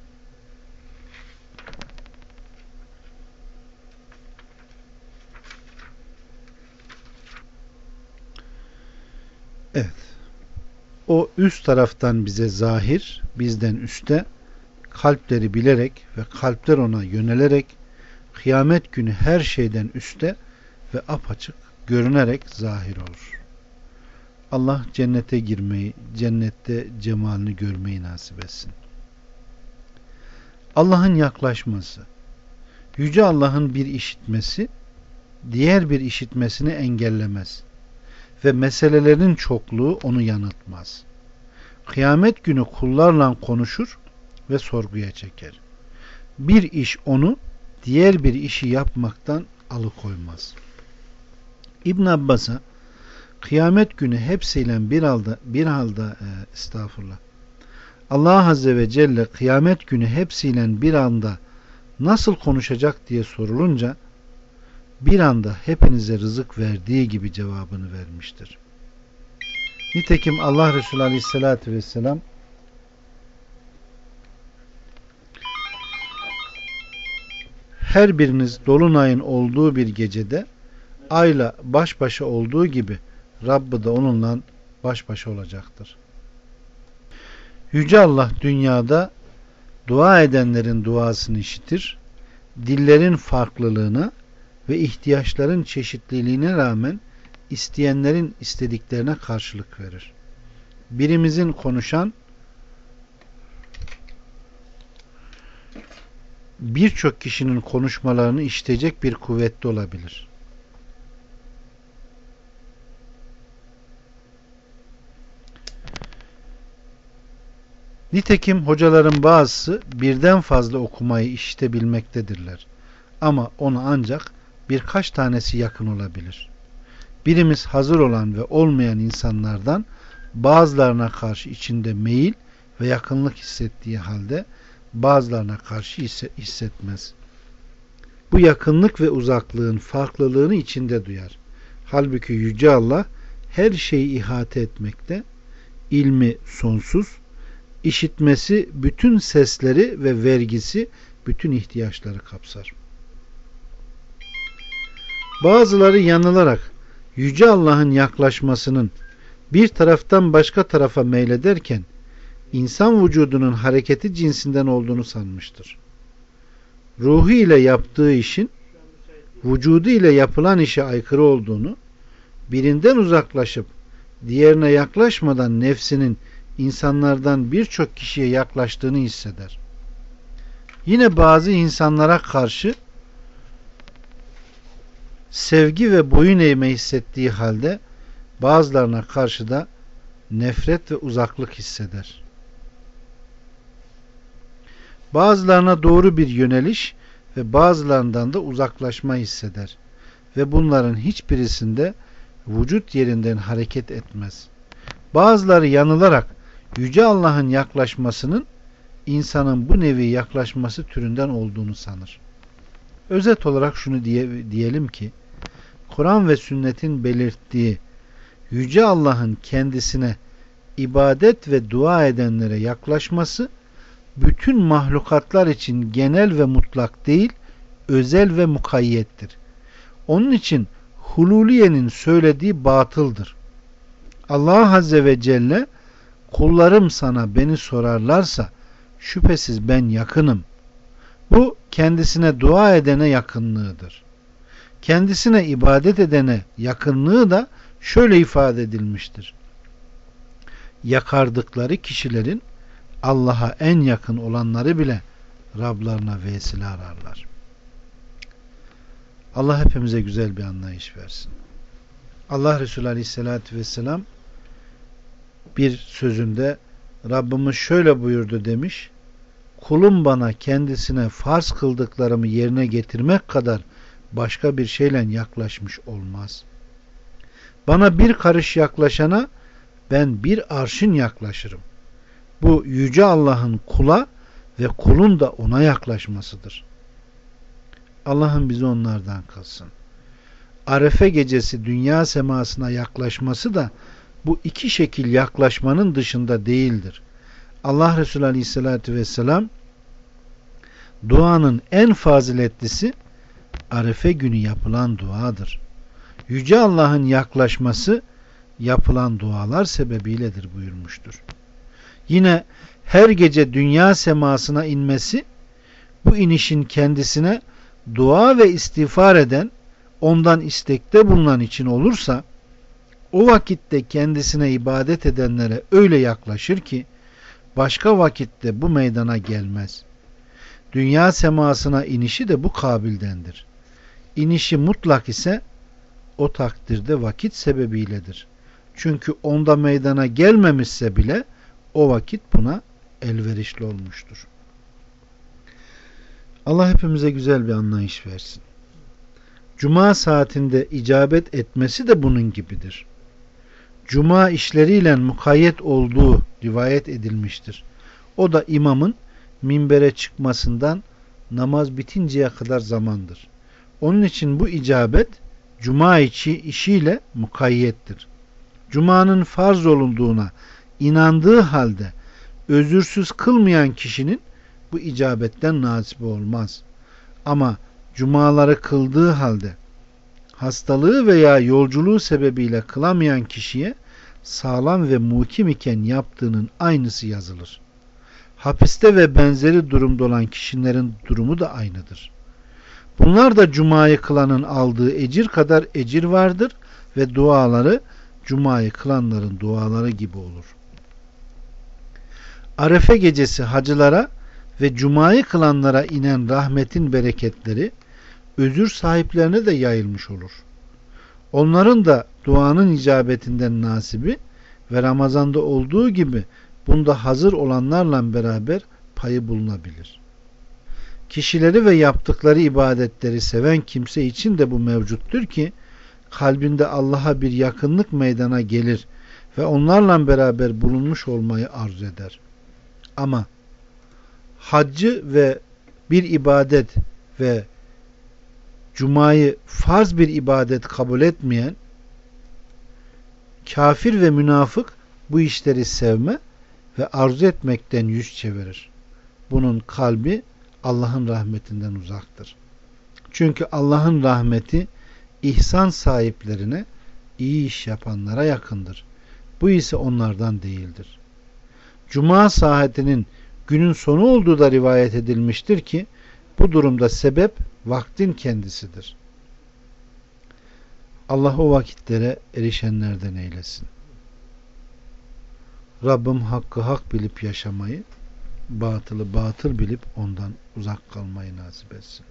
Evet. O üst taraftan bize zahir, bizden üste, kalpleri bilerek ve kalpler ona yönelerek kıyamet günü her şeyden üste ve apaçık görünerek zahir olur. Allah cennete girmeyi, cennette cemalini görmeyi nasip etsin. Allah'ın yaklaşması, Yüce Allah'ın bir işitmesi, diğer bir işitmesini engellemez ve meselelerin çokluğu onu yanıltmaz. Kıyamet günü kullarla konuşur ve sorguya çeker. Bir iş onu diğer bir işi yapmaktan alıkoymaz. İbn Abbas'a kıyamet günü hepsiyle bir halde bir halde e, estağfurullah. Allah Azze ve Celle kıyamet günü hepsiyle bir anda nasıl konuşacak diye sorulunca bir anda hepinize rızık verdiği gibi cevabını vermiştir. Nitekim Allah Resulü Aleyhisselatü Vesselam her biriniz dolunayın olduğu bir gecede ayla baş başa olduğu gibi Rabbı da onunla baş başa olacaktır. Yüce Allah dünyada dua edenlerin duasını işitir, dillerin farklılığına ve ihtiyaçların çeşitliliğine rağmen isteyenlerin istediklerine karşılık verir. Birimizin konuşan birçok kişinin konuşmalarını işitecek bir kuvvette olabilir. Nitekim hocaların bazısı birden fazla okumayı işitebilmektedirler. Ama ona ancak birkaç tanesi yakın olabilir. Birimiz hazır olan ve olmayan insanlardan bazılarına karşı içinde meyil ve yakınlık hissettiği halde bazılarına karşı hissetmez. Bu yakınlık ve uzaklığın farklılığını içinde duyar. Halbuki Yüce Allah her şeyi ihate etmekte, ilmi sonsuz, işitmesi bütün sesleri ve vergisi bütün ihtiyaçları kapsar. Bazıları yanılarak Yüce Allah'ın yaklaşmasının bir taraftan başka tarafa meylederken insan vücudunun hareketi cinsinden olduğunu sanmıştır. Ruhu ile yaptığı işin vücudu ile yapılan işe aykırı olduğunu, birinden uzaklaşıp diğerine yaklaşmadan nefsinin insanlardan birçok kişiye yaklaştığını hisseder. Yine bazı insanlara karşı sevgi ve boyun eğme hissettiği halde bazılarına karşı da nefret ve uzaklık hisseder. Bazılarına doğru bir yöneliş ve bazılarından da uzaklaşma hisseder ve bunların hiçbirisinde vücut yerinden hareket etmez. Bazıları yanılarak Yüce Allah'ın yaklaşmasının insanın bu nevi yaklaşması türünden olduğunu sanır. Özet olarak şunu diye, diyelim ki Kur'an ve sünnetin belirttiği Yüce Allah'ın kendisine ibadet ve dua edenlere yaklaşması bütün mahlukatlar için genel ve mutlak değil, özel ve mukayyettir. Onun için Hululiye'nin söylediği batıldır. Allah Azze ve Celle kullarım sana beni sorarlarsa şüphesiz ben yakınım. Bu kendisine dua edene yakınlığıdır. Kendisine ibadet edene yakınlığı da şöyle ifade edilmiştir. Yakardıkları kişilerin Allah'a en yakın olanları bile Rablarına vesile ararlar. Allah hepimize güzel bir anlayış versin. Allah Resulü Aleyhisselatü Vesselam bir sözünde Rabbimiz şöyle buyurdu demiş: kulum bana kendisine farz kıldıklarımı yerine getirmek kadar başka bir şeyle yaklaşmış olmaz. Bana bir karış yaklaşana ben bir arşın yaklaşırım. Bu Yüce Allah'ın kula ve kulun da ona yaklaşmasıdır. Allah'ın bizi onlardan kılsın. Arefe gecesi dünya semasına yaklaşması da bu iki şekil yaklaşmanın dışında değildir. Allah Resulü Aleyhisselatü Vesselam duanın en faziletlisi Arefe günü yapılan duadır. Yüce Allah'ın yaklaşması yapılan dualar sebebiyledir buyurmuştur. Yine her gece dünya semasına inmesi bu inişin kendisine dua ve istiğfar eden, ondan istekte bulunan için olursa o vakitte kendisine ibadet edenlere öyle yaklaşır ki başka vakitte bu meydana gelmez. Dünya semasına inişi de bu kabildendir. İnişi mutlak ise o takdirde vakit sebebiyledir. Çünkü onda meydana gelmemişse bile o vakit buna elverişli olmuştur. Allah hepimize güzel bir anlayış versin. Cuma saatinde icabet etmesi de bunun gibidir. Cuma işleriyle mukayyet olduğu rivayet edilmiştir. O da imamın minbere çıkmasından namaz bitinceye kadar zamandır. Onun için bu icabet Cuma içi işiyle mukayyettir. Cuma'nın farz olunduğuna inandığı halde özürsüz kılmayan kişinin bu icabetten nasibi olmaz. Ama cumaları kıldığı halde hastalığı veya yolculuğu sebebiyle kılamayan kişiye sağlam ve muhkim iken yaptığının aynısı yazılır. Hapiste ve benzeri durumda olan kişilerin durumu da aynıdır. Bunlar da cumayı kılanın aldığı ecir kadar ecir vardır ve duaları cumayı kılanların duaları gibi olur. Arefe gecesi hacılara ve cumayı kılanlara inen rahmetin bereketleri özür sahiplerine de yayılmış olur. Onların da duanın icabetinden nasibi ve Ramazan'da olduğu gibi bunda hazır olanlarla beraber payı bulunabilir. Kişileri ve yaptıkları ibadetleri seven kimse için de bu mevcuttur ki kalbinde Allah'a bir yakınlık meydana gelir ve onlarla beraber bulunmuş olmayı arzu eder. Ama haccı ve bir ibadet ve cumayı farz bir ibadet kabul etmeyen kafir ve münafık bu işleri sevme ve arzu etmekten yüz çevirir. Bunun kalbi Allah'ın rahmetinden uzaktır. Çünkü Allah'ın rahmeti ihsan sahiplerine, iyi iş yapanlara yakındır. Bu ise onlardan değildir. Cuma saatinin günün sonu olduğu da rivayet edilmiştir ki bu durumda sebep vaktin kendisidir. Allah o vakitlere erişenlerden eylesin. Rabbim hakkı hak bilip yaşamayı, batılı batıl bilip ondan uzak kalmayı nasip etsin.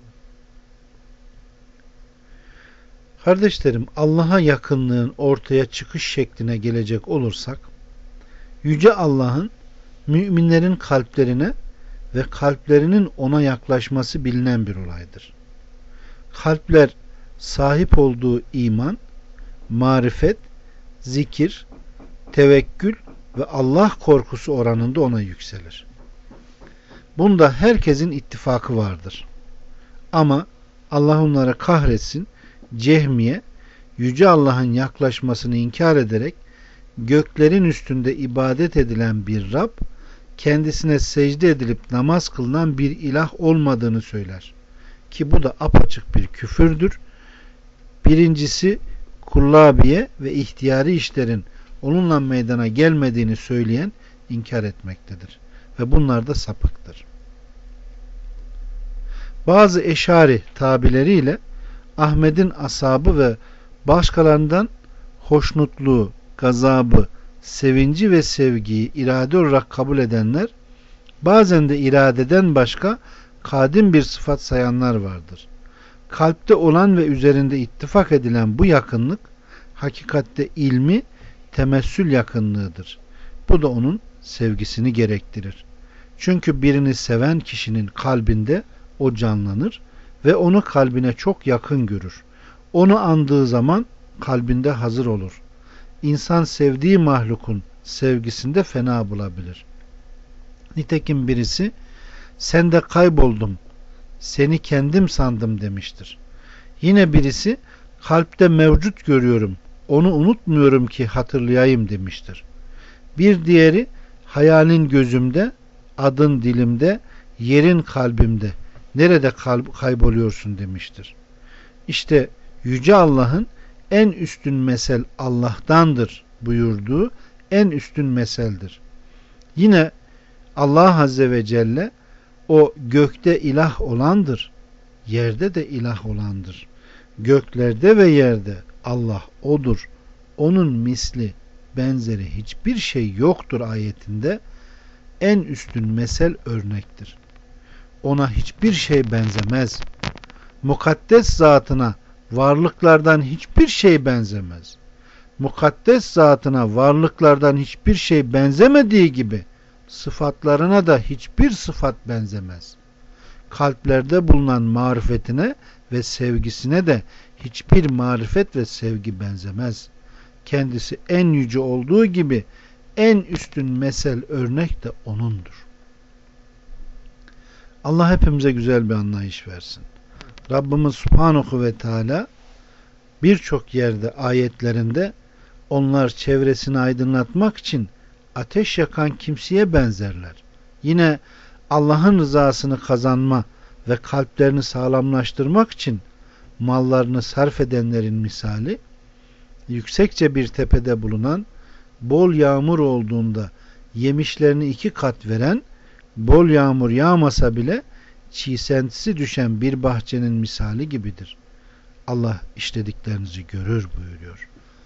Kardeşlerim, Allah'a yakınlığın ortaya çıkış şekline gelecek olursak, Yüce Allah'ın müminlerin kalplerine ve kalplerinin ona yaklaşması bilinen bir olaydır. Kalpler sahip olduğu iman, marifet, zikir, tevekkül ve Allah korkusu oranında ona yükselir. Bunda herkesin ittifakı vardır. Ama Allah onları kahretsin, Cehmiye, Yüce Allah'ın yaklaşmasını inkar ederek göklerin üstünde ibadet edilen bir Rab, kendisine secde edilip namaz kılınan bir ilah olmadığını söyler. Ki bu da apaçık bir küfürdür. Birincisi, kullabiye ve ihtiyari işlerin onunla meydana gelmediğini söyleyen inkar etmektedir. Ve bunlar da sapıktır. Bazı eşari tabileriyle Ahmet'in ashabı ve başkalarından hoşnutluğu, gazabı, sevinci ve sevgiyi irade olarak kabul edenler, bazen de iradeden başka kadim bir sıfat sayanlar vardır. Kalpte olan ve üzerinde ittifak edilen bu yakınlık, hakikatte ilmi, temessül yakınlığıdır. Bu da onun sevgisini gerektirir. Çünkü birini seven kişinin kalbinde o canlanır ve onu kalbine çok yakın görür. Onu andığı zaman kalbinde hazır olur. İnsan sevdiği mahlukun sevgisinde fena bulabilir. Nitekim birisi, sen de kayboldum, seni kendim sandım demiştir. Yine birisi, kalpte mevcut görüyorum, onu unutmuyorum ki hatırlayayım demiştir. Bir diğeri, hayalin gözümde, adın dilimde, yerin kalbimde, nerede kayboluyorsun demiştir. İşte Yüce Allah'ın en üstün mesel Allah'tandır buyurduğu en üstün meseldir. Yine Allah Azze ve Celle o gökte ilah olandır, yerde de ilah olandır. Göklerde ve yerde Allah odur. Onun misli, benzeri hiçbir şey yoktur ayetinde en üstün mesel örnektir. Ona hiçbir şey benzemez. Mukaddes zatına varlıklardan hiçbir şey benzemez. Mukaddes zatına varlıklardan hiçbir şey benzemediği gibi sıfatlarına da hiçbir sıfat benzemez. Kalplerde bulunan marifetine ve sevgisine de hiçbir marifet ve sevgi benzemez. Kendisi en yüce olduğu gibi en üstün mesel örnek de O'nundur. Allah hepimize güzel bir anlayış versin. Rabbimiz Subhanahu ve Teala birçok yerde ayetlerinde onlar çevresini aydınlatmak için ateş yakan kimseye benzerler. Yine Allah'ın rızasını kazanma ve kalplerini sağlamlaştırmak için mallarını sarf edenlerin misali, yüksekçe bir tepede bulunan, bol yağmur olduğunda yemişlerini iki kat veren, bol yağmur yağmasa bile çiğsentisi düşen bir bahçenin misali gibidir. Allah işlediklerinizi görür buyuruyor.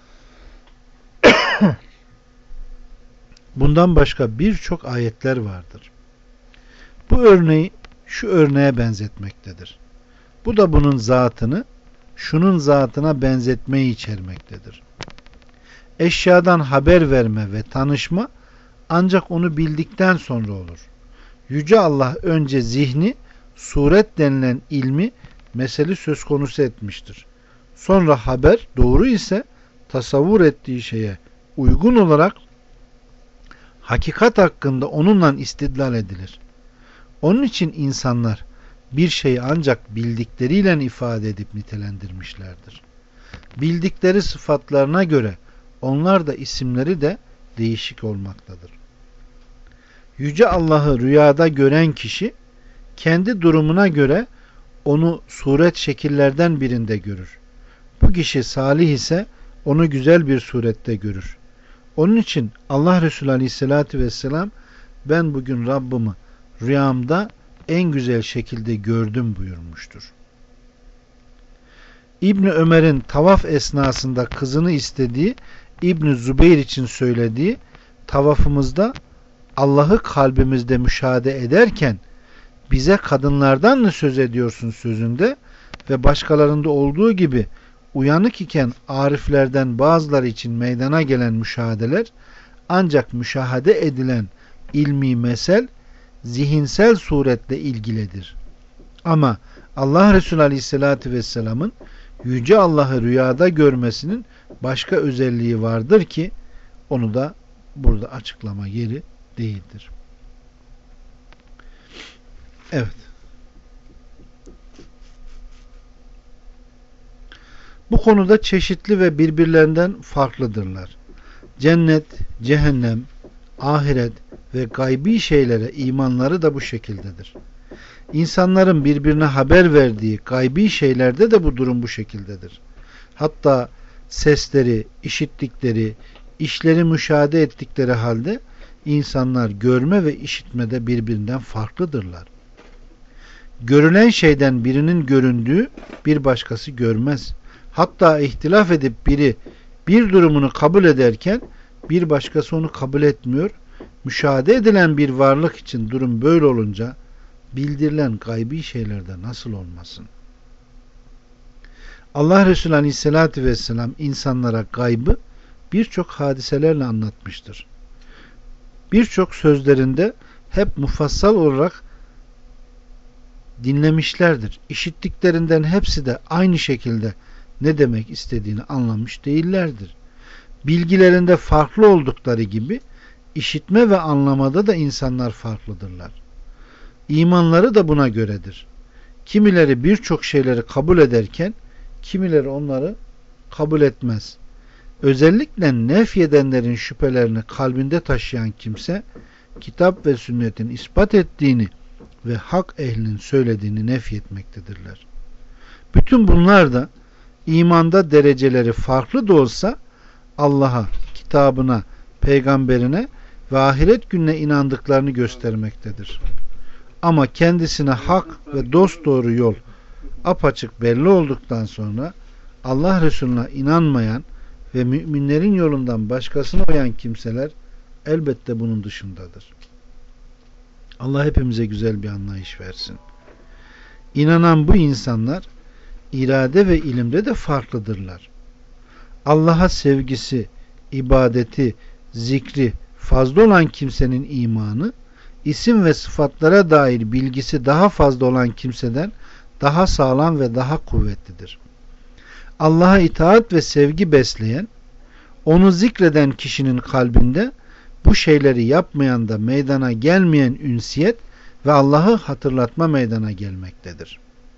Bundan başka birçok ayetler vardır. Bu örneği şu örneğe benzetmektedir. Bu da bunun zatını şunun zatına benzetmeyi içermektedir. Eşyadan haber verme ve tanışma ancak onu bildikten sonra olur. Yüce Allah önce zihni, suret denilen ilmi mesele söz konusu etmiştir. Sonra haber doğru ise tasavvur ettiği şeye uygun olarak hakikat hakkında onunla istidlal edilir. Onun için insanlar bir şeyi ancak bildikleriyle ifade edip nitelendirmişlerdir. Bildikleri sıfatlarına göre onlar da isimleri de değişik olmaktadır. Yüce Allah'ı rüyada gören kişi kendi durumuna göre onu suret şekillerden birinde görür. Bu kişi salih ise onu güzel bir surette görür. Onun için Allah Resulü Aleyhisselatü Vesselam ben bugün Rabbimi rüyamda en güzel şekilde gördüm buyurmuştur. İbni Ömer'in tavaf esnasında kızını istediği İbni Zübeyir için söylediği tavafımızda Allah'ı kalbimizde müşahede ederken bize kadınlardan mı söz ediyorsun sözünde ve başkalarında olduğu gibi uyanık iken ariflerden bazıları için meydana gelen müşahedeler Ancak müşahede edilen ilmi mesel zihinsel suretle ilgilidir. Ama Allah Resulü Aleyhisselatü Vesselam'ın Yüce Allah'ı rüyada görmesinin başka özelliği vardır ki onu da burada açıklama yeri değildir. Evet. Bu konuda çeşitli ve birbirlerinden farklıdırlar. Cennet, cehennem, ahiret ve gaybi şeylere imanları da bu şekildedir. İnsanların birbirine haber verdiği gaybi şeylerde de bu durum bu şekildedir. Hatta sesleri, işittikleri, işleri müşahede ettikleri halde insanlar görme ve işitmede birbirinden farklıdırlar. Görülen şeyden birinin göründüğü bir başkası görmez. Hatta ihtilaf edip biri bir durumunu kabul ederken bir başkası onu kabul etmiyor. Müşahede edilen bir varlık için durum böyle olunca bildirilen gaybi şeylerde nasıl olmasın? Allah Resulü Aleyhisselatü Vesselam insanlara gaybı birçok hadiselerle anlatmıştır. Birçok sözlerinde hep mufassal olarak dinlemişlerdir. İşittiklerinden hepsi de aynı şekilde ne demek istediğini anlamış değillerdir. Bilgilerinde farklı oldukları gibi işitme ve anlamada da insanlar farklıdırlar. İmanları da buna göredir. Kimileri birçok şeyleri kabul ederken kimileri onları kabul etmez. Özellikle nefyedenlerin şüphelerini kalbinde taşıyan kimse kitap ve sünnetin ispat ettiğini ve hak ehlinin söylediğini nefyetmektedirler. Bütün bunlar da imanda dereceleri farklı da olsa Allah'a, kitabına, peygamberine ve ahiret gününe inandıklarını göstermektedir. Ama kendisine hak ve dosdoğru yol apaçık belli olduktan sonra Allah Resulüne inanmayan ve müminlerin yolundan başkasına uyan kimseler elbette bunun dışındadır. Allah hepimize güzel bir anlayış versin. İnanan bu insanlar irade ve ilimde de farklıdırlar. Allah'a sevgisi, ibadeti, zikri fazla olan kimsenin imanı, isim ve sıfatlara dair bilgisi daha fazla olan kimseden daha sağlam ve daha kuvvetlidir. Allah'a itaat ve sevgi besleyen, onu zikreden kişinin kalbinde bu şeyleri yapmayan da meydana gelmeyen ünsiyet ve Allah'ı hatırlatma meydana gelmektedir.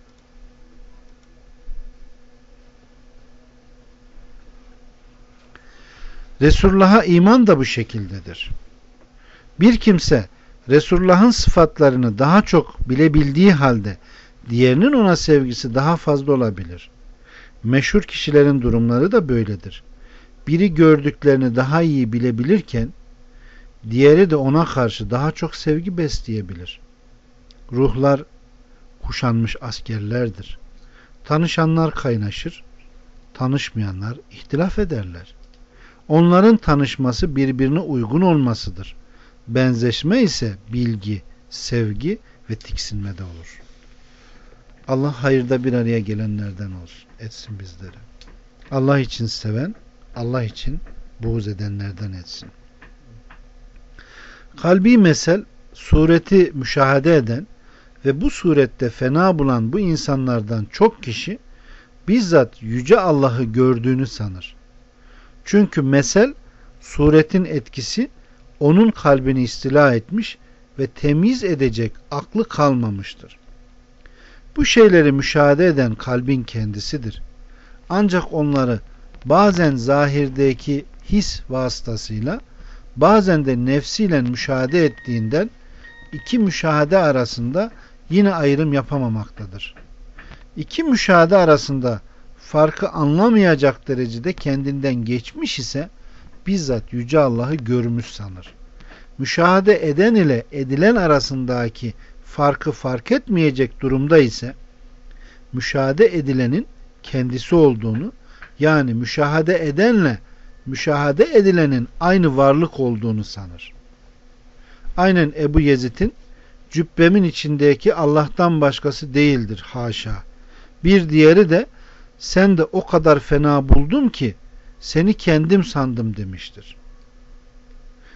Resulullah'a iman da bu şekildedir. Bir kimse Resulullah'ın sıfatlarını daha çok bilebildiği halde diğerinin ona sevgisi daha fazla olabilir. Meşhur kişilerin durumları da böyledir. Biri gördüklerini daha iyi bilebilirken diğeri de ona karşı daha çok sevgi besleyebilir. Ruhlar kuşanmış askerlerdir. Tanışanlar kaynaşır, tanışmayanlar ihtilaf ederler. Onların tanışması birbirine uygun olmasıdır. Benzeşme ise bilgi, sevgi ve tiksinmede olur. Allah hayırda bir araya gelenlerden olsun, etsin bizleri. Allah için seven, Allah için buğz edenlerden etsin. Kalbi mesel, sureti müşahede eden ve bu surette fena bulan bu insanlardan çok kişi bizzat Yüce Allah'ı gördüğünü sanır. Çünkü mesel, suretin etkisi onun kalbini istila etmiş ve temiz edecek aklı kalmamıştır. Bu şeyleri müşahede eden kalbin kendisidir. Ancak onları bazen zahirdeki his vasıtasıyla, bazen de nefsiyle müşahede ettiğinden iki müşahede arasında yine ayrım yapamamaktadır. İki müşahede arasında farkı anlamayacak derecede kendinden geçmiş ise bizzat Yüce Allah'ı görmüş sanır. Müşahede eden ile edilen arasındaki farkı fark etmeyecek durumda ise müşahede edilenin kendisi olduğunu, yani müşahede edenle müşahede edilenin aynı varlık olduğunu sanır. Aynen Ebu Yezid'in cübbemin içindeki Allah'tan başkası değildir haşa. Bir diğeri de sen de o kadar fena buldum ki seni kendim sandım demiştir.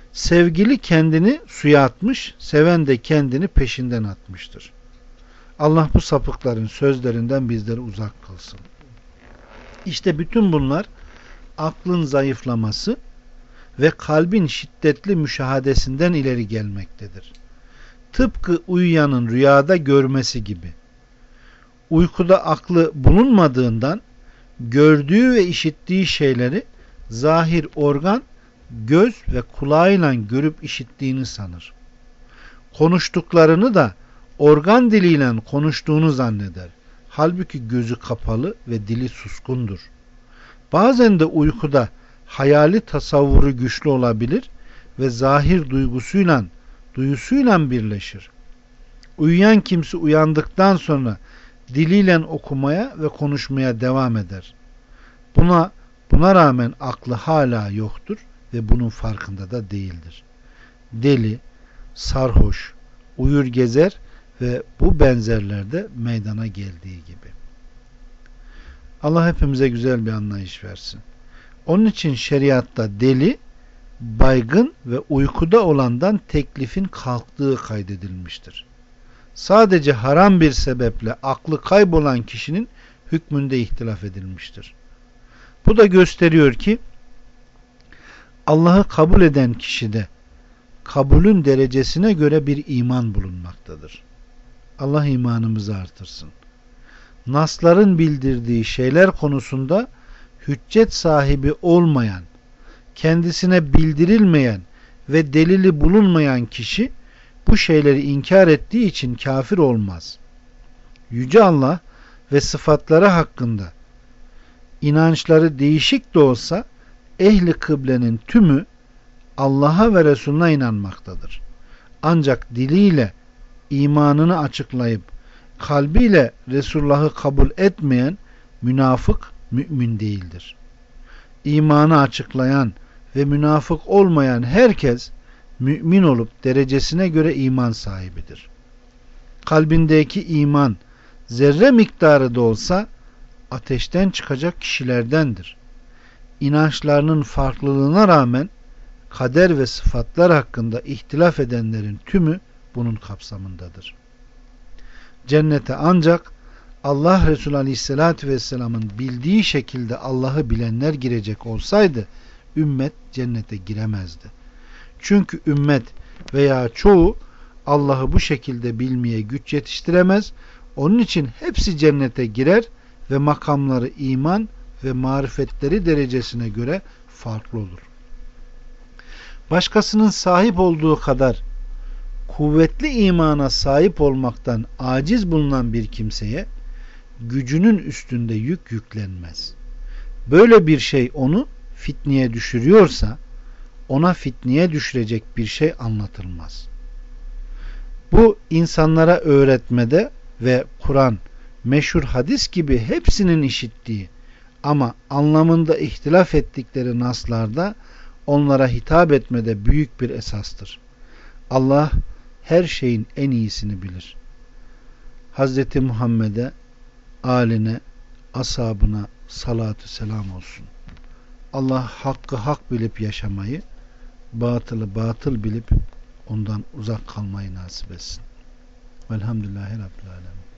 Sevgili kendini suya atmış, seven de kendini peşinden atmıştır. Allah bu sapıkların sözlerinden bizleri uzak kılsın. İşte bütün bunlar aklın zayıflaması ve kalbin şiddetli müşahadesinden ileri gelmektedir. Tıpkı uyuyanın rüyada görmesi gibi. Uykuda aklı bulunmadığından gördüğü ve işittiği şeyleri zahir organ, göz ve kulağıyla görüp işittiğini sanır. Konuştuklarını da organ diliyle konuştuğunu zanneder. Halbuki gözü kapalı ve dili suskundur. Bazen de uykuda hayali tasavvuru güçlü olabilir ve zahir duygusuyla, duyusuyla birleşir. Uyuyan kimse uyandıktan sonra diliyle okumaya ve konuşmaya devam eder. Buna buna rağmen aklı hala yoktur ve bunun farkında da değildir. Deli, sarhoş, uyur gezer ve bu benzerlerde meydana geldiği gibi. Allah hepimize güzel bir anlayış versin. Onun için şeriatta deli, baygın ve uykuda olandan teklifin kalktığı kaydedilmiştir. Sadece haram bir sebeple aklı kaybolan kişinin hükmünde ihtilaf edilmiştir. Bu da gösteriyor ki Allah'ı kabul eden kişide kabulün derecesine göre bir iman bulunmaktadır. Allah imanımızı artırsın. Nasların bildirdiği şeyler konusunda hüccet sahibi olmayan, kendisine bildirilmeyen ve delili bulunmayan kişi bu şeyleri inkar ettiği için kafir olmaz. Yüce Allah ve sıfatları hakkında inançları değişik de olsa ehli kıblenin tümü Allah'a ve Resulüne inanmaktadır. Ancak diliyle imanını açıklayıp kalbiyle Resulullah'ı kabul etmeyen münafık mümin değildir. İmanı açıklayan ve münafık olmayan herkes mümin olup derecesine göre iman sahibidir. Kalbindeki iman zerre miktarı da olsa ateşten çıkacak kişilerdendir. İnançlarının farklılığına rağmen kader ve sıfatlar hakkında ihtilaf edenlerin tümü bunun kapsamındadır. Cennete ancak Allah Resulü Aleyhisselatü Vesselam'ın bildiği şekilde Allah'ı bilenler girecek olsaydı ümmet cennete giremezdi. Çünkü ümmet veya çoğu Allah'ı bu şekilde bilmeye güç yetiştiremez. Onun için hepsi cennete girer ve makamları iman ve marifetleri derecesine göre farklı olur. Başkasının sahip olduğu kadar kuvvetli imana sahip olmaktan aciz bulunan bir kimseye gücünün üstünde yük yüklenmez. Böyle bir şey onu fitneye düşürüyorsa ona fitneye düşürecek bir şey anlatılmaz. Bu insanlara öğretmede ve Kur'an, meşhur hadis gibi hepsinin işittiği ama anlamında ihtilaf ettikleri naslarda onlara hitap etmede büyük bir esastır. Allah her şeyin en iyisini bilir. Hazreti Muhammed'e, âline, ashabına salatü selam olsun. Allah hakkı hak bilip yaşamayı, batılı batıl bilip ondan uzak kalmayı nasip etsin. Velhamdülillahi Rabbil Alemin.